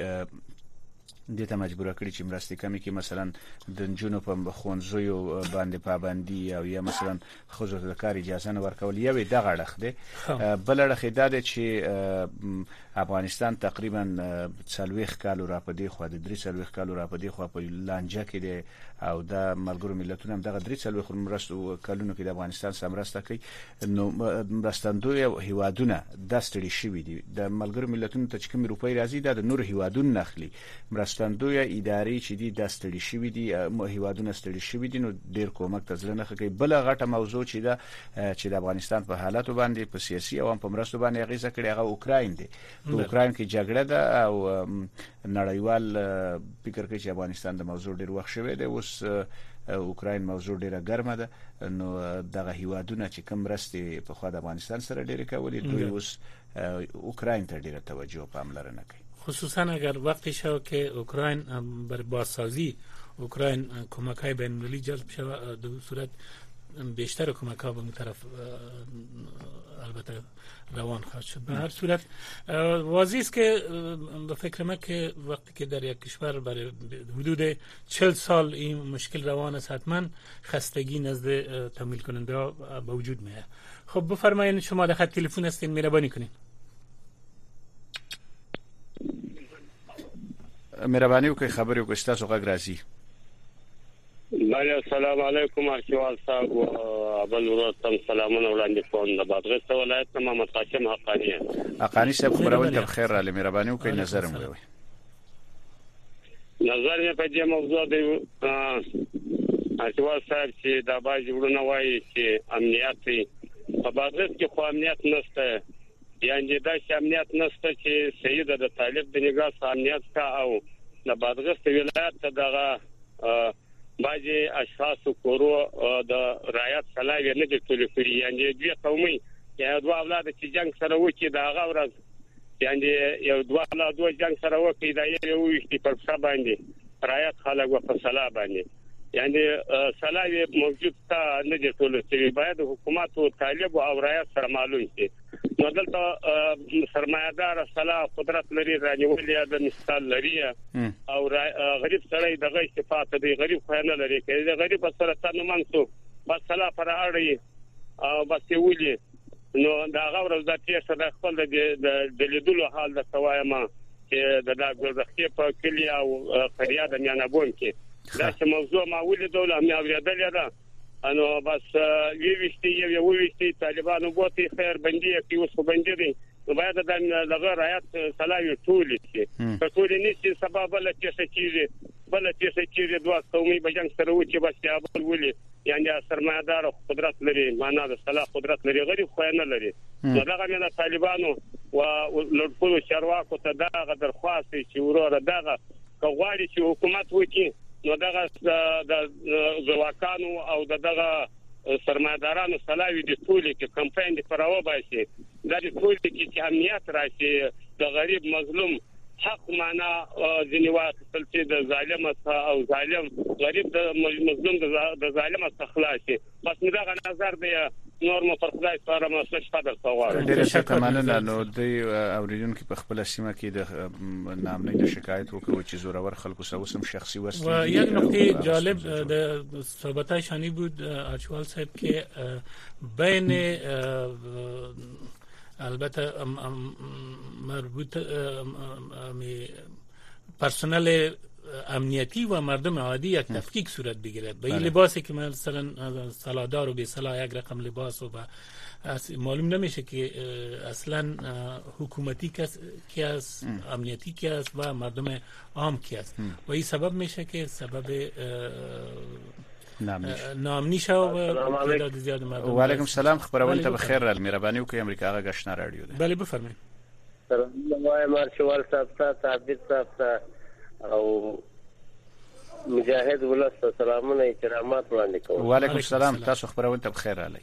د ته مجبور کړی چې مرستې کمی کې مثلا د نجونو په خوندزیو باندې پابندي او یا مثلا خزو د کار اجازه نه ورکول یوه دغه اړخ دی. بل اړخ دا دی چې افغانستان تقریبا څلوېښت کال را پدې خو د درې څلوېښت کال را پدې خو په لانجه کې دی او د ملګرو ملتونو هم دغه درې څلوېښت مرستو کلونو کې د افغانستان سره مرسته کوي. نو مرستندوی هیوادونه د ستړي شوي دي. د ملګرو ملتونو ته چې کوم روپۍ راځي دا د نور هیوادونو نخلي. مرستندوی اداري چې دي د ستړي شوي دي، هیوادونه ستړي شوي دي، نو ډیر کومک ته ځل نه کوي. بل غټه موضوع چې دا چې د افغانستان په حالاتو باندې په سیاسي او په مرستو باندې اغیزه کړي هغه اوکراین دی. په اوکراین کې جګړه ده او نړیوال فکر کوي چې افغانستان د موضوع ډیر وخت شوی دی. اوس اوکراین موضوع ډیره ګرمه ده. نو دغه هیوادونه چې کوم مرستې په خوا د افغانستان سره ډیره کولې دوی اوس اوکراین ته ډیره توجه او پاملرنه کوي. خصوصا اگر وقتی شو که اوکراین بر بازسازی اوکراین کمک‌های بین‌المللی جلب شود در صورت بیشتر کمک‌ها به اون طرف البته روان خواهد شد. به هر صورت واضح است که به فکر من که وقتی که در یک کشور برای حدود چهل سال این مشکل روان است حتما خستگی نزد تمویل کننده ها به وجود میاد. خب بفرمایید شما در خط تلفن هستین، مهربانی کنین. مهرباني وکړئ خبرې وکړئ تاسو غږ راځي. بله السلام علیکم ارشیوال صاحب او ابل ورستم سلامونه وړاندې کوم. د بادغیس ولایت نه محمد قاسم حقانی. حقانی صاحب خبرونه ته بخیر را مهرباني وکړئ نظر مو وي. نظر یې په دې موضوع دی ارشیوال صاحب چې دا باندې ورونه وایي چې امنیت په بادغیس کې خو امنیت نشته. یعنی دا چې امنیت نشته چې سید د طالب د نگاه امنیت کا او د بادغیس ولایت ته دغه باجی اشخاص کورو د رایت سلاوی نه د ټول کړی. یعنی دوی قومي یا دوه اولاد چې جنگ سره وکي دا غوړز یعنی یو دوه اولاد دوه جنگ سره وکي دا یو وشتي پر څه باندې رایت خلک و په صلاح باندې یعنی سلاوی موجود تا نه د ټول چې باید حکومت او طالب او رایت سره معلوم شي. نو دلته سرمایدار صلاح قدرت لري رانیولې د مثال لري او غریب سره دغه صفات دی. غریب خو نه لري کې د غریب سره تنه منسوب بس صلاح پر اړي او بس ویلي. نو دا غوړ د تیسه د خپل د لیدلو حال د سوایما چې د دغه په کلی او فریاد میانه بون کې دا چې موضوع ما ولې دوله مې اوریدلې ده. انو بس وی وشتي یو وشتي طالبانو بوتي خیر بندي کې اوس بندي دي. نو باید د دغه رایت سلاوی ټول شي. په ټول نشي سبب بل چې سچيږي بل چې سچيږي دوه قومي بجنګ سره و چې بس یا بل ولي یعنی سرمایدار قدرت لري معنا د صلاح قدرت لري غریب خو نه لري. نو دغه نه طالبانو او لړکو چارواکو ته دغه درخواست چې وروره دغه کوغاري چې حکومت وکړي نو دغه د زواکانو او دغه سرمایدارانو سلاوی د ټولي کې کمپاین دی پراو باسي د ټولي کې چې امنیت راشي د غریب مظلوم حق معنا ځنیوات چې د ظالم او ظالم غریب د مظلوم د ظالم څخه خلاصي. بس دغه نظر دی نور مو پر خدای سره مو څه فدر سوال. ډیره ښه مننه. نو د اوریدونکو په خپل سیمه کې د نامنې شکایت وکړو چې زورور خلکو سره وسم شخصي وسته. و یک نکته جالب د صحبت‌های شانی بود ارشیوال صاحب که بین البته مربوط پرسنل امنیتی و مردم عادی یک تفکیک صورت بگیرد. به این لباسی که مثلا سالادار و بی سلا یک رقم لباس و معلوم نمیشه که اصلا حکومتی کی است، امنیتی کی است و مردم عام کی است و این سبب میشه که سبب نامنی شو و تعداد زیاد مردم. و علیکم السلام، خبرونه ته بخیر را مهرباني وکړئ. امریکا غا غشنا رادیو ده. بله بفرمایئ. سلام مارشوال صاحب ته عبد صاحب ته او مجاهد ولست سلامونه احترامات وړاندې کوم. و علیکم السلام، تاسو خبرونه ته بخیر رالی.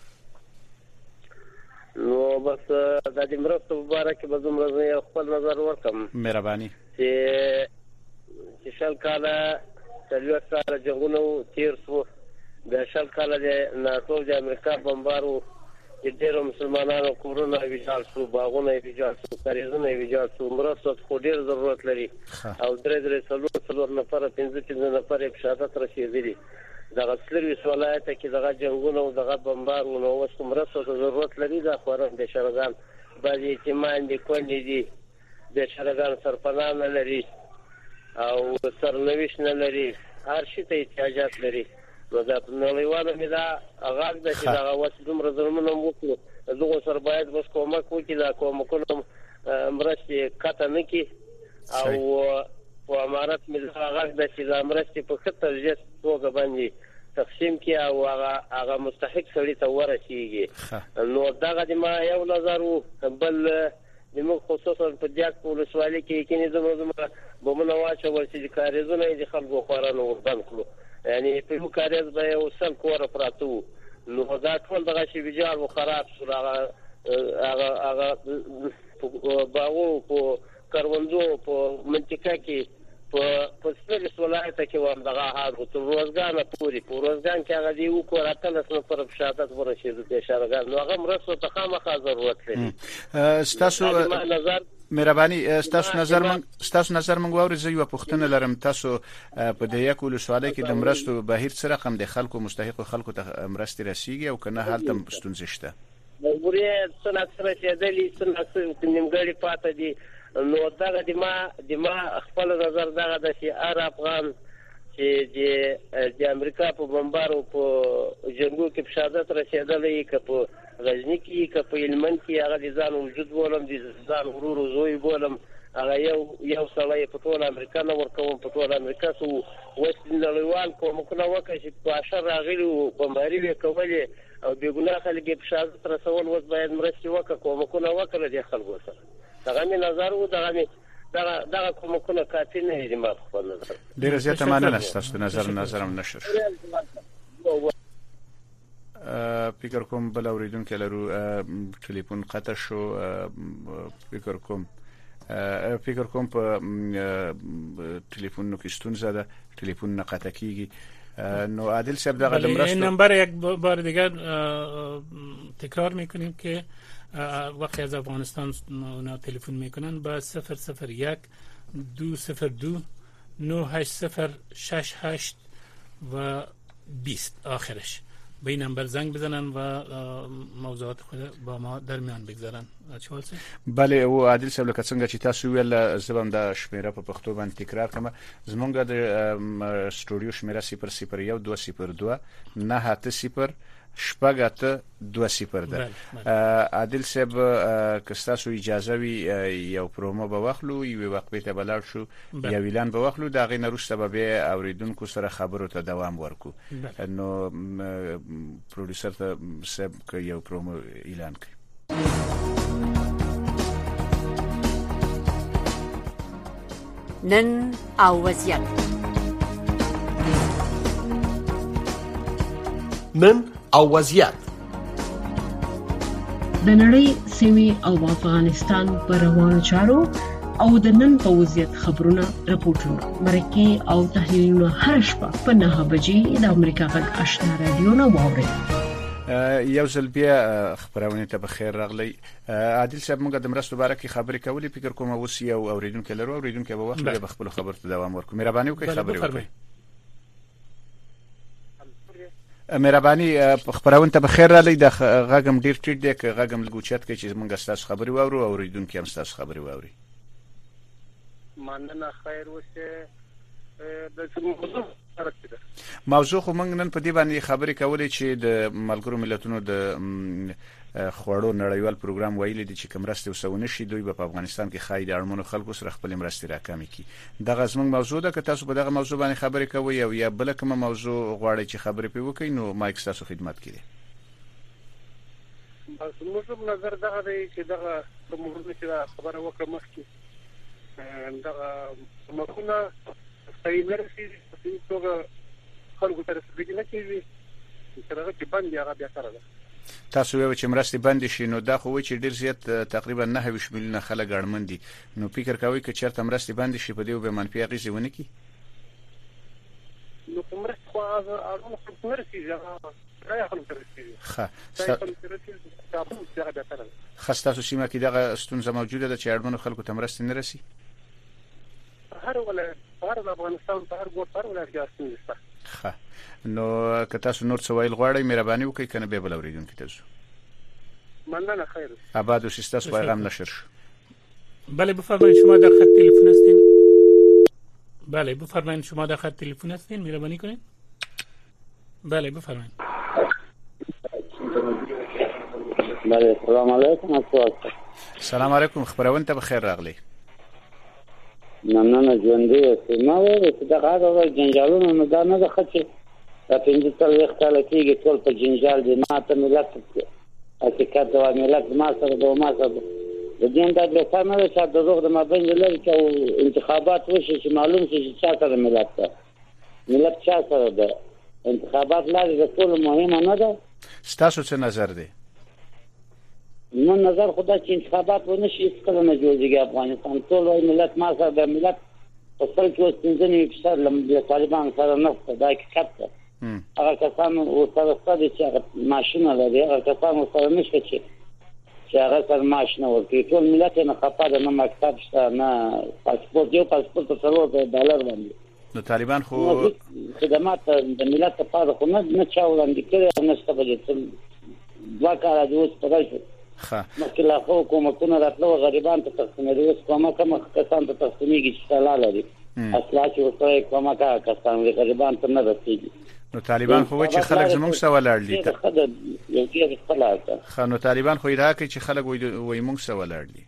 نو بس د دې مرسته مبارک به زموږ یو خپل نظر ورکم. مهرباني. چې چې شل کاله څلور کاله جنگونو تیر شو، د شل کاله د ناتو د امریکا بمبارو چې ډېرو مسلمانانو کورونه ویجاړ شو، باغونه ویجاړ شو، کاریزونه ویجاړ شو. مرسته خو ډېر ضرورت لري او درې درې څلور څلور نفر پنځه پنځه نفر په شهادت رسېدلي. دغه سلویس ولایت کې دغه جنگونه او دغه بمبارونه اوس مرسته ضرورت لري. دا خورم د شرګان بعضې اجتماع دي کونډې دي، د شرګان سرپناه نه لري او سرنوشت نه لري، هر شي ته احتیاجات لري. نو دا نړیواله مې دا غږ ده چې دغه اوس دومره ظلمونه وکړو، دغو سره باید بس کومک وکړي، دا کومکونه مرستې قطع نه کړي او په امارت مې دا غږ ده چې دا مرستې په ښه توجیه توګه باندې تقسیم کړي او هغه هغه مستحق سړي ته ورسېږي. نو دغه د ما یو نظر و. بل زموږ خصوصا په دیاک په ولسوالۍ کې یقیني زموږ زموږ بمونه واچول چې د کاریزونه یې د خلکو خوارانو وربند کړو، یعنې په یو کاریز به یو سل کوره پراته وو. نو دا ټول دغه شي ویجاړ و، خراب شول. هغه هغه په باغو په کروندو په منطقه کې په سپیرس ولایت کې هم دغه حال و. تر روزګانه پورې په روزګان کې هغه د یو کور اتلس نفره په شهادت ورسېدو د شرګان. نو هغه مرستو ته خامخا ضرورت لري. ستاسو مهرباني، ستاسو نظر من ستاسو نظر من غواړي. زه یو پوښتنه لرم. تاسو په دې یک ولسوالۍ کې د مرستو بهیر څه رقم د خلکو مستحق خلکو ته مرستې رسیږي او کنه هلته ستونزې شته؟ مجبورې څنګه سره رسېدلي، څنګه نیمګړي پاتې دي. نو دغه د ما د ما خپل نظر دغه د چې هر افغان چې د امریکا په بمبارو په جنګو کې په شهادت رسېدلی، که په غزني کې که په هلمند کې، هغه د ځان وجود بولم، د ځان ورور زوی بولم. هغه یو یو سړی په ټول امریکا نه ورکوم، په ټول امریکا سو اوس نړیوال کومکونه وکړي چې په عشر راغلي وو، بمباري یې کولې او بېګناه خلک یې په شهادت رسول. اوس باید مرستې وکړه، کومکونه وکړه د خلکو سره. دغه مې نظر و. دغه مې دغه دغه کومکونه کافي نه دي. ما خپل نظر. ډېره زیاته مننه ستاسو نظر نظرم نشر شو. فکر کوم بل اوریدونکو لرو ټلیفون قطع شو. فکر کوم فکر کوم په ټلیفون کې ستونزه ده، ټلیفون نه قطع کیږي. نو عادل صاحب دغه نمبر نمبر یک بار دیگر تکرار میکنیم که وقتی از افغانستان اونا تلفن میکنن با صفر صفر یک دو صفر دو نه هشت صفر شش هشت و بیست آخرش به این نمبر زنگ بزنن و موضوعات خود با ما در میان بگذارن. چوال سه؟ بله. او عادل صاحب لکه څنګه چې تاسو ویل، زبم د شمیره په پښتو باندې تکرار کوم. زمونږ د سټوډیو شمیره صفر صفر یک دو صفر دو نه هات صفر شپږ اته دوه صفر ده. عادل صاحب که تاسو اجازه وي یو پرومو به واخلو، یو وقفه ته بلار شو، یو اعلان به واخلو، دا غي نروسته به اوریدونکو سره خبرو ته دوام ورکو. نو پروډوسر ته صاحب که یو پرومو اعلان کړي. نن او وضعیت. نن او وضعیت د نړۍ سیمې او افغانستان پر روانو چارو او د نن په وضعیت خبرونه، راپورټونه، مرکې او تحلیلونه هر شپه په نهه بجې د امریکا غږ آشنا رادیو نه واورئ. یو ځل بیا خبرونه ته بخیر راغلی. عادل صاحب موږ د مرستو باره کې خبرې کولې. فکر کوم اوس یو اوریدونکو لرو، اوریدونکو به وخت به خپل خبر ته دوام ورکړو. مهرباني وکړئ خبرې وکړئ. مهرباني خبرونه ته بخیر راغلی. د غږم ډیر ټیټ دی، که غږم لګوچت کې چې موږ ستاسو خبرې واورو او اوریدونکو هم ستاسو خبرې واوري. مننه. خیر اوسه. د موضوع راکړه موضوع خو موږ نن په دې باندې خبرې کولې چې د ملګرو ملتونو د خوړو نړیوال پروګرام ویلي دي چې کوم مرستې وسونه شي دوی په افغانستان کې خای د اړمنو خلکو سره خپل مرستې راکمې کی دغه زموږ موضوع ده که تاسو په دغه موضوع باندې خبرې کوئ او یا بل کوم موضوع غواړئ چې خبرې پې وکړئ نو مایک تاسو خدمت کړي زموږ نظر دغه دی چې دغه موضوع چې خبره وکړه مخکې دغه مخونه صحیح مرسي چې څنګه خلکو ته رسیدګي نه کوي چې هغه چې باندې هغه بیا سره ده تاسو یو چې مرستې بند شي نو دا خو چې ډیر زیات تقریبا نه ویش ملیونه خلک اړمن دي نو فکر کوي چې چیرته مرستې بند شي په دې به منفي اغیزې ونه کی نو کومه خو اړمن خلک مرسي هغه راي خلک رسیدي ښه څه خاصه تاسو سیمه کې دغه ستونزه موجوده ده چې اړمنو خلکو ته مرستې نه رسي هر ولایت هر افغانستان په هر ګوټ هر ولایت کې ستونزه شته ښه نو که تاسو نور څه ویل غواړئ مهرباني وکړئ کنه به بل اوریدونکو تاسو مننه خیر آباد و سیستاس پیغام نشر شو بله بفرمایید شما در خط تلفن هستین بله بفرمایید شما در خط تلفن هستین مهربانی کنید بله بفرمایید بله سلام علیکم سلام علیکم خبرونه ته بخیر راغلی نه نه نه ژوندې اوسې ما ویل چې دغه هغه جنجالونه نو دا نه ده ښه چې دا پنځه څلوېښت کاله کېږي ټول په جنجال دي ما ته ملت حقیقت ده ملت ما سره ده ما سره ده د دې دا بهتر نه ده چې دروغ د مابین لري چې انتخابات وشي چې معلوم شي چې چا سره ملت ده ملت چا سره ده انتخابات لري د ټول مهمه نه ده ستاسو څه نظر دی من نظر خدا چې انتخابات ونه شي څه نه جوړیږي افغانستان ټول وای ملت ما سره د ملت په خپل کې ستنځنې فشار له طالبان سره نه دا حقیقت ده هغه کسان او سره ستاسو چې ماشینه لري هغه کسان سره نشته چې چې هغه سره ماشینه ورکړي ټول ملت نه خپه ده نه مکتب شته نه پاسپورت یو پاسپورت په څلور ډالر باندې نو طالبان خو خدمات د ملت لپاره خو نه نه چا وړاندې کړي نه څه بجې دوه کاله د اوس په راځي ښه مکه لا خو کومکونه راتلو غریبان ته تقسیمېږي اوس کومه کومه کسان ته تقسیمېږي چې سلا لري اصلا چې ورته کومه کا کسان غریبان ته نه رسیږي نو طالبان خو چې خلک زموږ سره ولاړ دي ته یو کې خلاصه خو نو طالبان خو دا کوي چې خلک وای موږ سره ولاړ دي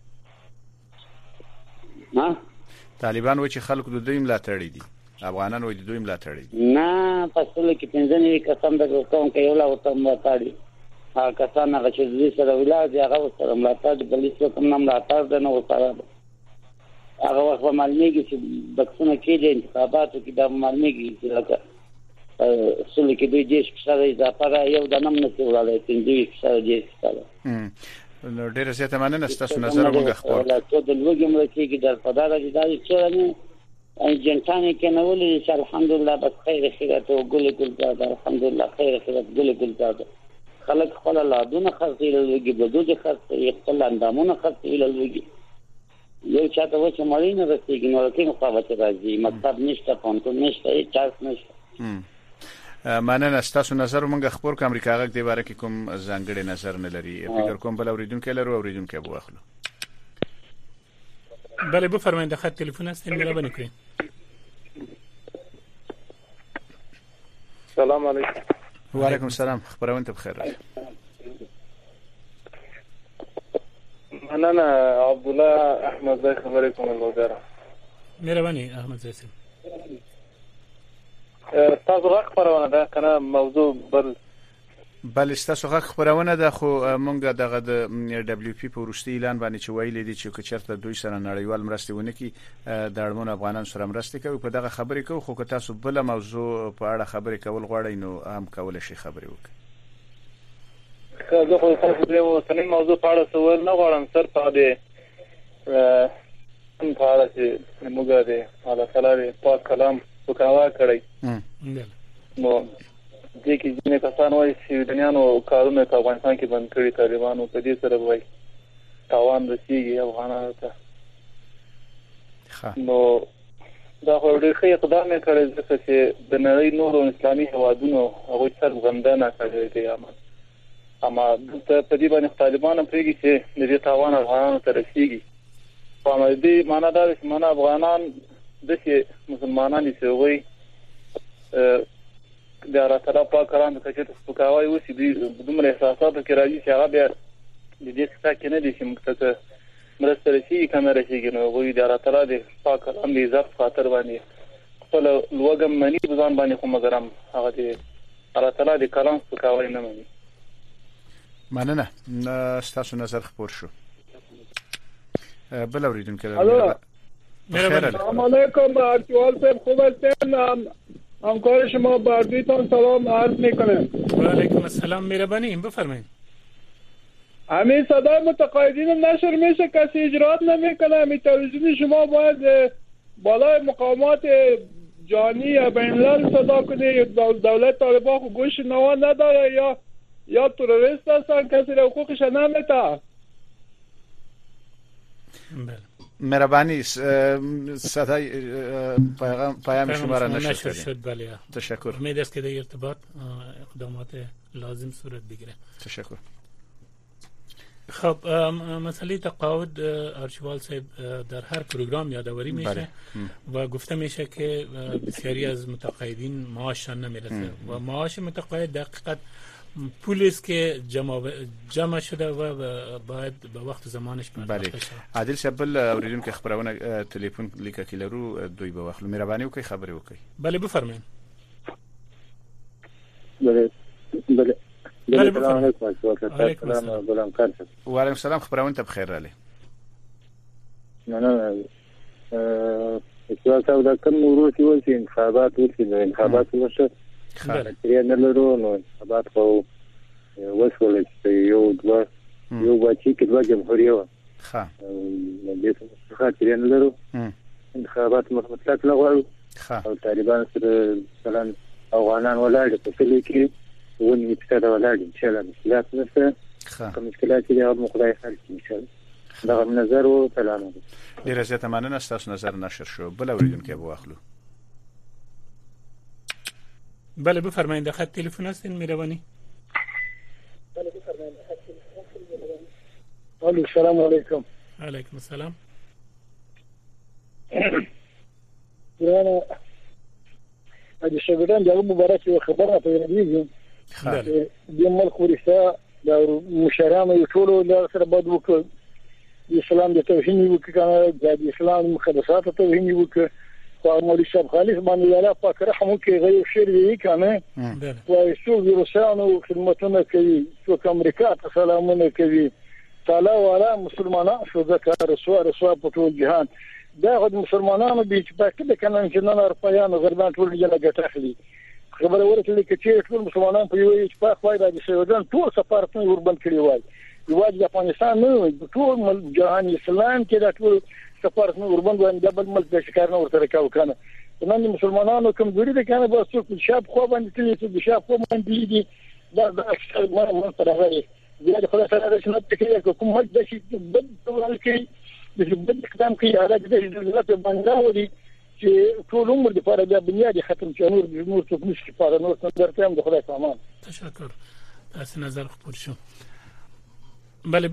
ها طالبان وای چې خلک د دوی ملاتړي دي افغانان وای د دوی ملاتړي دي نه پسله کې پنځنې کسان د کوم کې یو لا وته ملاتړي هغه کسان هغه چې دوی سره ولاړ دي هغه سره ملاتړ دي بلې څه کوم نه ملاتړ ده نو سره هغه وخت معلومیږي چې بکسونه کې د انتخاباتو کې د معلومیږي چې لکه اصل کې دوی دیش سره اضافه را یو د نم نه څولای پنځه سره دیش سره نو ډېر زیاته مننه ستاسو نظر موږ خبر ټول د لوګي ملکي کې د پداره دي دا چې نه جنټانه کې نه ولې چې الحمدلله بس خیر خیرات او ګل ګل زاد الحمدلله خیر خیرات ګل ګل زاد خلک خپل لادونه خرڅي لږه بده خرڅي خپل اندامونه خرڅي لږه یو چاته و چې مړی نه رسېږي نو کې مخاوت راځي مطلب نشته پونتو نشته هیڅ نشته مننه ستاسو نظر مونږ خبر کوم امریکا غږ دی باره کې کوم ځانګړي نظر نه لري فکر کوم بل اوریدونکو لرو اوریدونکو به واخلو بله بفرمایید د خط تلیفون است مهرباني کړئ سلام علیکم وعلیکم السلام خبرونه ته بخیر مننه عبد الله احمد زاهد خبرې کوم لوګره مهرباني احمد زاهد تاسو غږ خبرونه ده کنه موضوع بل بل تاسو غږ خبرونه ده خو مونږ دغه د دبليو پی په ورستي اعلان باندې چې ویل دي چې چرته دوی سره نړیوال مرستې ونه کی د اړمنو افغانان سره مرستې کوي په دغه خبرې کوي خو که تاسو بل موضوع په اړه خبرې کول غواړئ نو هم کول شي خبرې وکړئ زه خو تاسو د اوسنۍ موضوع په اړه سوال نه غواړم سر په دې ا په اړه چې موږ د الله تعالی پاک کلام وکاوه کړی نو دې کې ځینې کسان وایي چې دنیانو کارونه په افغانستان کې بند کړي طالبانو په دې سره وایي تاوان رسیږي افغانانو ته نو دا خو ډېر ښه اقدام یې کړی ځکه چې د نړۍ نورو اسلامي هېوادونو هغوی څرګندونه کړې دی اما دلته په دې باندې طالبان پرېږي چې د دې تاوان افغانانو ته رسیږي په دې معنا دا چې معنا افغانان د مسلمانانو سوي د الله تعالی په کرام د کچې سپکاوي وسی دي دومره احساسات کې راځي چې هغه بیا د دې څخه کې نه دي چې موږ ته مرسته رسیږي کنه رسیږي نو وی د الله تعالی د پاک کرام د عزت خاطر باندې خپل لوګم منی ځان باندې کوم ګرام هغه دې الله تعالی د کلام سپکاوي نه مني. مننه ستاسو نظر خبر شو. بل اوریدونکو السلام علیکم ارتوال صاحب خوب هستین؟ همکار شما بردویتان سلام عرض میکنم. و علیکم السلام مهربانی بفرمایید. همین صدای متقاعدین نشر میشه کسی اجرات نمیکنه. همین تلویزیون شما باید بالای مقامات جانی یا بین الملل صدا کنه. دولت طالبان خو گوش نوا نداره یا یا تروریست هستن کسی را حقوقش نمیده. مهربانی صدای پیام شما را نشر شد. بله تشکر. امید است که در ارتباط اقدامات لازم صورت بگیره. تشکر. خب مسئله تقاعد آرشیوال صاحب در هر پروگرام یادآوری میشه و گفته میشه که بسیاری از متقاعدین معاششان نمیرسه و معاش متقاعد در حقیقت پولی است که جمع جمع شده و باید به وقت زمانش پرداخت بشه. عادل صاحب بل اوریدونکو خبرونه تلیفون لیکه کې لرو دوی به واخلو. مهرباني وکړئ خبرې وکړئ. بله بفرمایئ. بله بله بله بفرمایئ. علیکم السلام. غلام کار و علیکم السلام خبرونه ته بخیر رالی. نه نه ا دا کوم وروسته ول چې انتخابات وشي د انتخابات وشي خاطر نه لرو نو انتخابات خو وسول چې یو دوه یو بچی کې دوه جمهوریت و ښه د دې خاطر نه لرو انتخابات مطلق لغوه او طالبان سره مثلا افغانان ولاړ په کلی کې ونی ابتدا ولاړ ان شاء الله مشکلات نشته. کوم مشکلات دي هغه خدای حل کړي ان شاء الله. دا نظر او سلام. ډیره زیاته مننه ستاسو نظر نشر شو. بل اوریدونکو به واخلو. بله بفرمایید در خط تلفن هستین مهربانی. بله بفرمایید در خط تلفن هستین مهربانی. السلام علیکم. علیکم السلام. یعنی اجازه شګړن دغه مبارک یو خبره په دې خاله د ملک ورسته د مشرانو یو ټولو د سره بد وکړ اسلام د توهین وکړه د اسلام مقدسات توهین وکړه خو مولوی صاحب خالص باندې الله پاک رحم وکړي غیر شر دی کنه او څو روسانو خدمتونه کوي څو امریکا ته سلامونه کوي تعالی والا مسلمانانو شو ذکر رسوا رسوا په ټول جهان دا غو مسلمانانو به چې پکې د کنن چې نن اروپایانو غربان ټول جلا ګټه اخلي خبره ورته کې چې ټول مسلمانان په یوه چې په خوای د سعودان ټول سفارتونه وربند کړی وای یواز د افغانستان نه ټول جهان اسلام کې د ټول سفارتونه وربند وای د بل ملک د شکار نه ورته کاو کنه نن مسلمانانو کوم دوری د کنه به څوک شاب خو باندې تللی چې شاب خو باندې دي دا د اکثر ما ما سره راځي زیاده خلاص سره چې نو کې کوم ملک د شي بد ډول کې د بد اقدام کوي علاج د دولت باندې راوړي چې ټول عمر د لپاره د بنیادی ختم چې نور نور څه نشي لپاره نور څه درته هم د خدای په امان. تشکر. تاسو نظر خپل شو. بله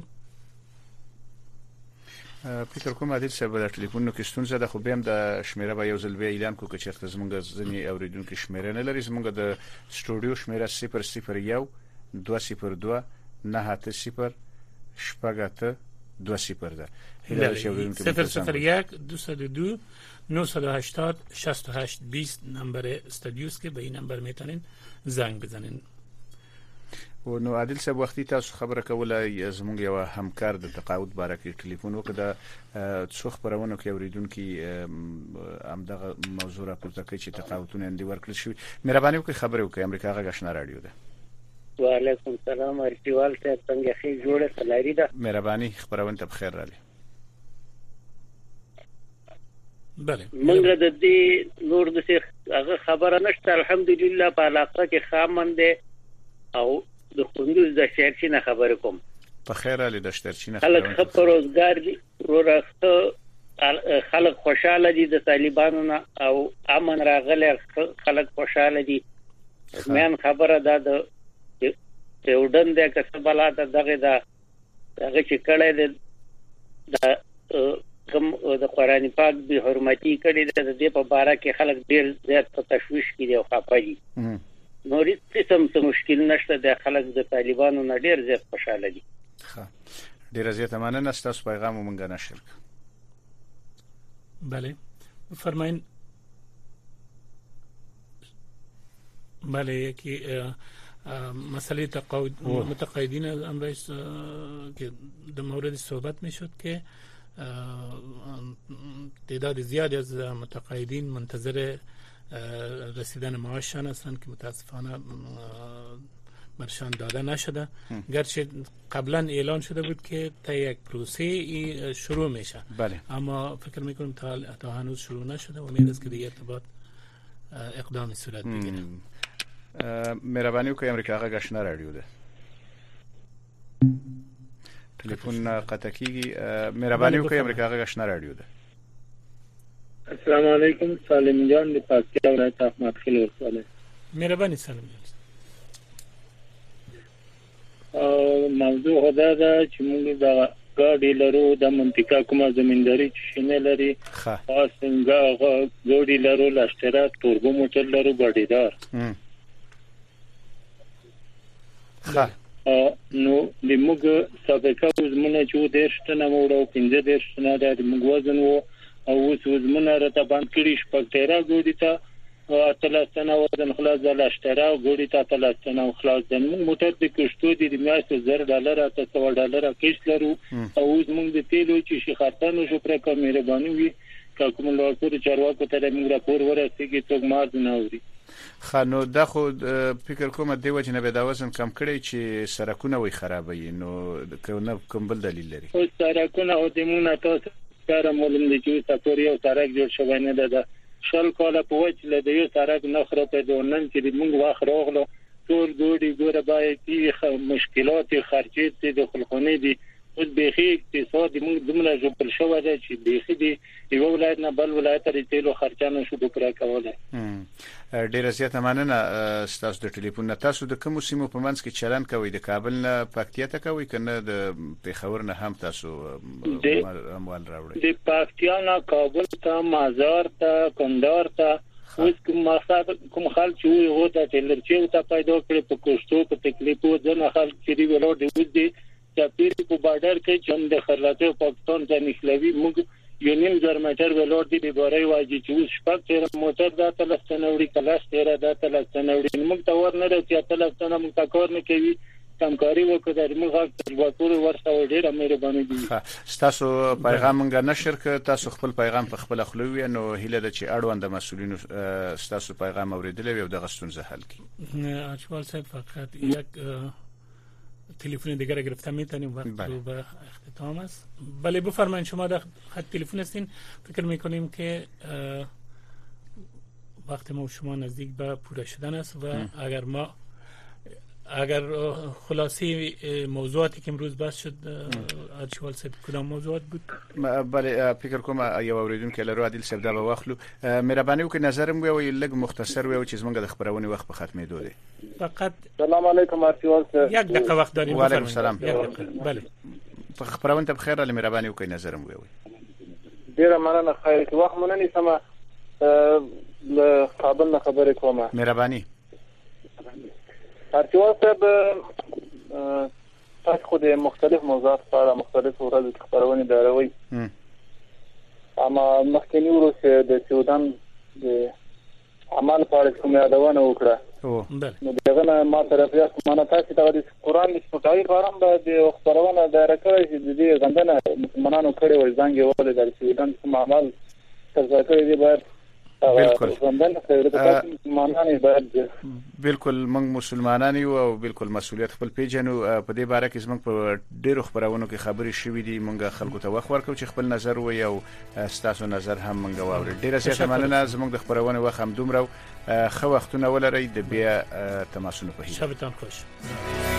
فکر کوم عادل صاحب د ټلیفون کې ستونزه ده خو به هم د شمیره به یو ځل به اعلان کو چې چیرته زمونږ ځنی اوریدونکو شمیره نه لري. زمونږ د سټوډیو شمیره صفر صفر یو دوه صفر دوه نه اته صفر شپږ اته دوه صفر ده. صفر صفر یک دویست و دو نهصد و هشتاد شصت و هشت بیست نمبر استودیوس که به این نمبر میتونین زنگ بزنین. و نو عادل صاحب وختي تاسو خبره کوله زمونږ یو همکار د تقاعد باره کې ټلیفون وکړه څو خبرونه کې اوریدونکو هم دغه موضوع راپورته کوي چې تقاعدونه اندي ورکړل شي. مهرباني وکړئ خبرې وکړئ. امریکا غږ آشنا رادیو ده. وعلیکم السلام ارتوال ته څنګه خې جوړه سلاری ده. مهرباني خبرونه ته بخیر رالی. بله منګه د دې نور د څه هغه خبره نشته الحمدلله په علاقه کې خامنده او د کندوز د شهرچینه خبر کوم. په خیر علي د شهرچینه خلک خپل روزګار دي ورسته خلک خوشاله دي د طالبانو نه او امن راغله خلک خوشاله دي. مېن خبره ده د یودن د کسبلاته دغه دا هغه چې کړه د کوم د قرآن پاک به حرمتي کړي د دې په باره کې خلک ډیر زیات په تشویش کې دي او خپه دي. نو هیڅ قسم څه مشکل نشته، د خلک د طالبانو نه ډیر زیات خوشاله دي. ښه، ډیر زیات مننه. ستاسو پیغام مونږ نشر کړ. بله فرمایین. بله یکی مسئله تقاعد متقاعدین امروز که در مورد صحبت میشد که تعداد زیادی از متقاعدین منتظر رسیدن معاششان هستند که متاسفانه برشان داده نشده، گرچه قبلا اعلان شده بود که تا یک پروسه شروع میشه. بله. اما فکر میکنم تا, تا هنوز شروع نشده و امید است که دیگه ارتباط اقدامی صورت بگیره. مهربانی وکړئ امریکا غږ آشنا رادیو ده. ټلیفون قطع کیږي. مهربانی وکړئ امریکا غږ آشنا رادیو ده. السلام علیکم. سالم جان د پکتیا ولایت احمد خیل ورساله. مهربانی سالم جان. موضوع دا ده چې موږ د ګاډي لرو د منطقه کومه زمینداری چې شنه لري، خاص څنګه ګاډي لرو لاشتراک توربو موټر لرو ګاډیدار. ښه نو د موږ سابقه وزمنه چې د شتنه موړو پنځه د شتنه د موږ وزن وو او اوس وزمنه راته باندې کړي شپږتره ګاډي ته اتلسنه وزن خلاص د لاشتراک ګاډي ته اتلسنه خلاص د موټر د کشتو د میاشتې زر ډالر اته سو ډالر کیش لرو او اوس موږ د تیلو چې شخاتانو شو پر کوم مهرباني وي کوم لوړ چارواکو ته موږ راپور ورسېږي څوک مارز نه اوري. خانو دا خو فکر کوم د وجه نه به دا وزن کم کړی چې سرکونه وي خرابوي، نو کوم کوم بل دلیل لري؟ او سرکونه او دمونه تاسو سره معلوم دي چې تاسو یو سرک جوړ شوی نه ده. شل کاله په وچ له یو سرک نه خرابې دونن چې موږ واخ راغلو ټول ګوډي ګوره باید چې مشکلات خرچې د خلخونه دي اوس بيخي اقتصاد موږ دومره جوړ شوی دی چې بيخي دی یو ولایت نه بل ولایت ته تیلو خرچانه شو بکرا کوله. ډیر زیاته مننه ستاسو د ټلیفون نه. تاسو د کوم سیمو په منځ کې چلن کوي؟ د کابل نه پکتیا ته کوي کنه د پیښور نه هم تاسو اموال راوړي؟ د پکتیا نه کابل ته، مازار ته، کندهار ته. اوس کوم مقصد کوم خلک چې وو ته تلر چې ته پیدا کړي په کوشتو په تکلیفو ځنه خلک چې دی ولور دی اوس دی چې پیری په بارډر کې چې د خرلاته پاکستان ته نښلوي موږ یو نیم زر متر ولور دی به باري واجی چې اوس شپږ تیر موټر دا تلستنوړي کلاس تیر دا تلستنوړي موږ ته ور نه راځي تلستنه موږ کار نه کوي همکاري وکړه موږ ورته ورسره ډیره مهرباني دي. تاسو پیغام موږ نشر ک تاسو خپل پیغام په خپل خلوي نو هیله ده چې اړوند مسولینو تاسو پیغام اوریدل او د غستون حل کی. اچوال صاحب فقط یک تلفن دیگر گرفتم میتونیم وقت رو به اختتام است. بله بفرمایید شما در خط تلفن هستین. فکر میکنیم که وقت ما و شما نزدیک به پوره شدن است و ام. اگر ما اگر خلاصی موضوعاتی که امروز بحث شد اچوال صاحب کدام موضوعات بود؟ بله فکر کوم یو اوریدونکو لرو عادل صاحب دا واخلو. مهرباني وکړئ نظرم وي لګ مختصر وي چې زمونږ د خبرونه وخت په ختمې دوه. فقط سلام علیکم اچوال صاحب. یک دقیقه وقت داریم. و علیکم السلام. بله په خبرونه ته بخیر علي مهرباني وکړئ نظرم وي. ډیره مننه خیر چې وخت مننه سم له کابل نه خبرې کومه. مهرباني. ارتوال صاحب تاسو خو د مختلف موضوعات په اړه مختلف ورځې خبرونه دروي. اما مخکنی وروسته د سودان د عمل په اړه کومه یادونه وکړه. او نو دغه نه ما طرف یې کومه تاسو ته د قرآن د سپکاوي کارم د خبرونه دایره کړی چې د دې غندنه مسلمانانو کړي ول ځانګي ول د سودان کوم عمل تر ځای دی باید بالکل بالکل موږ مسلمانان یو او بالکل مسؤلیت خپل پیژنو. په دې باره کې زموږ په ډیرو خبرونو کې خبرې شوې دي. موږ خلکو ته وخت ورکړو چې خپل نظر وي او ستاسو نظر هم موږ واورو. ډیره زیاته مننه. زموږ د خبرونو وخت هم دومره خو وختونه ولرئ د بیا تماسونه په هیله. شبتان خوش.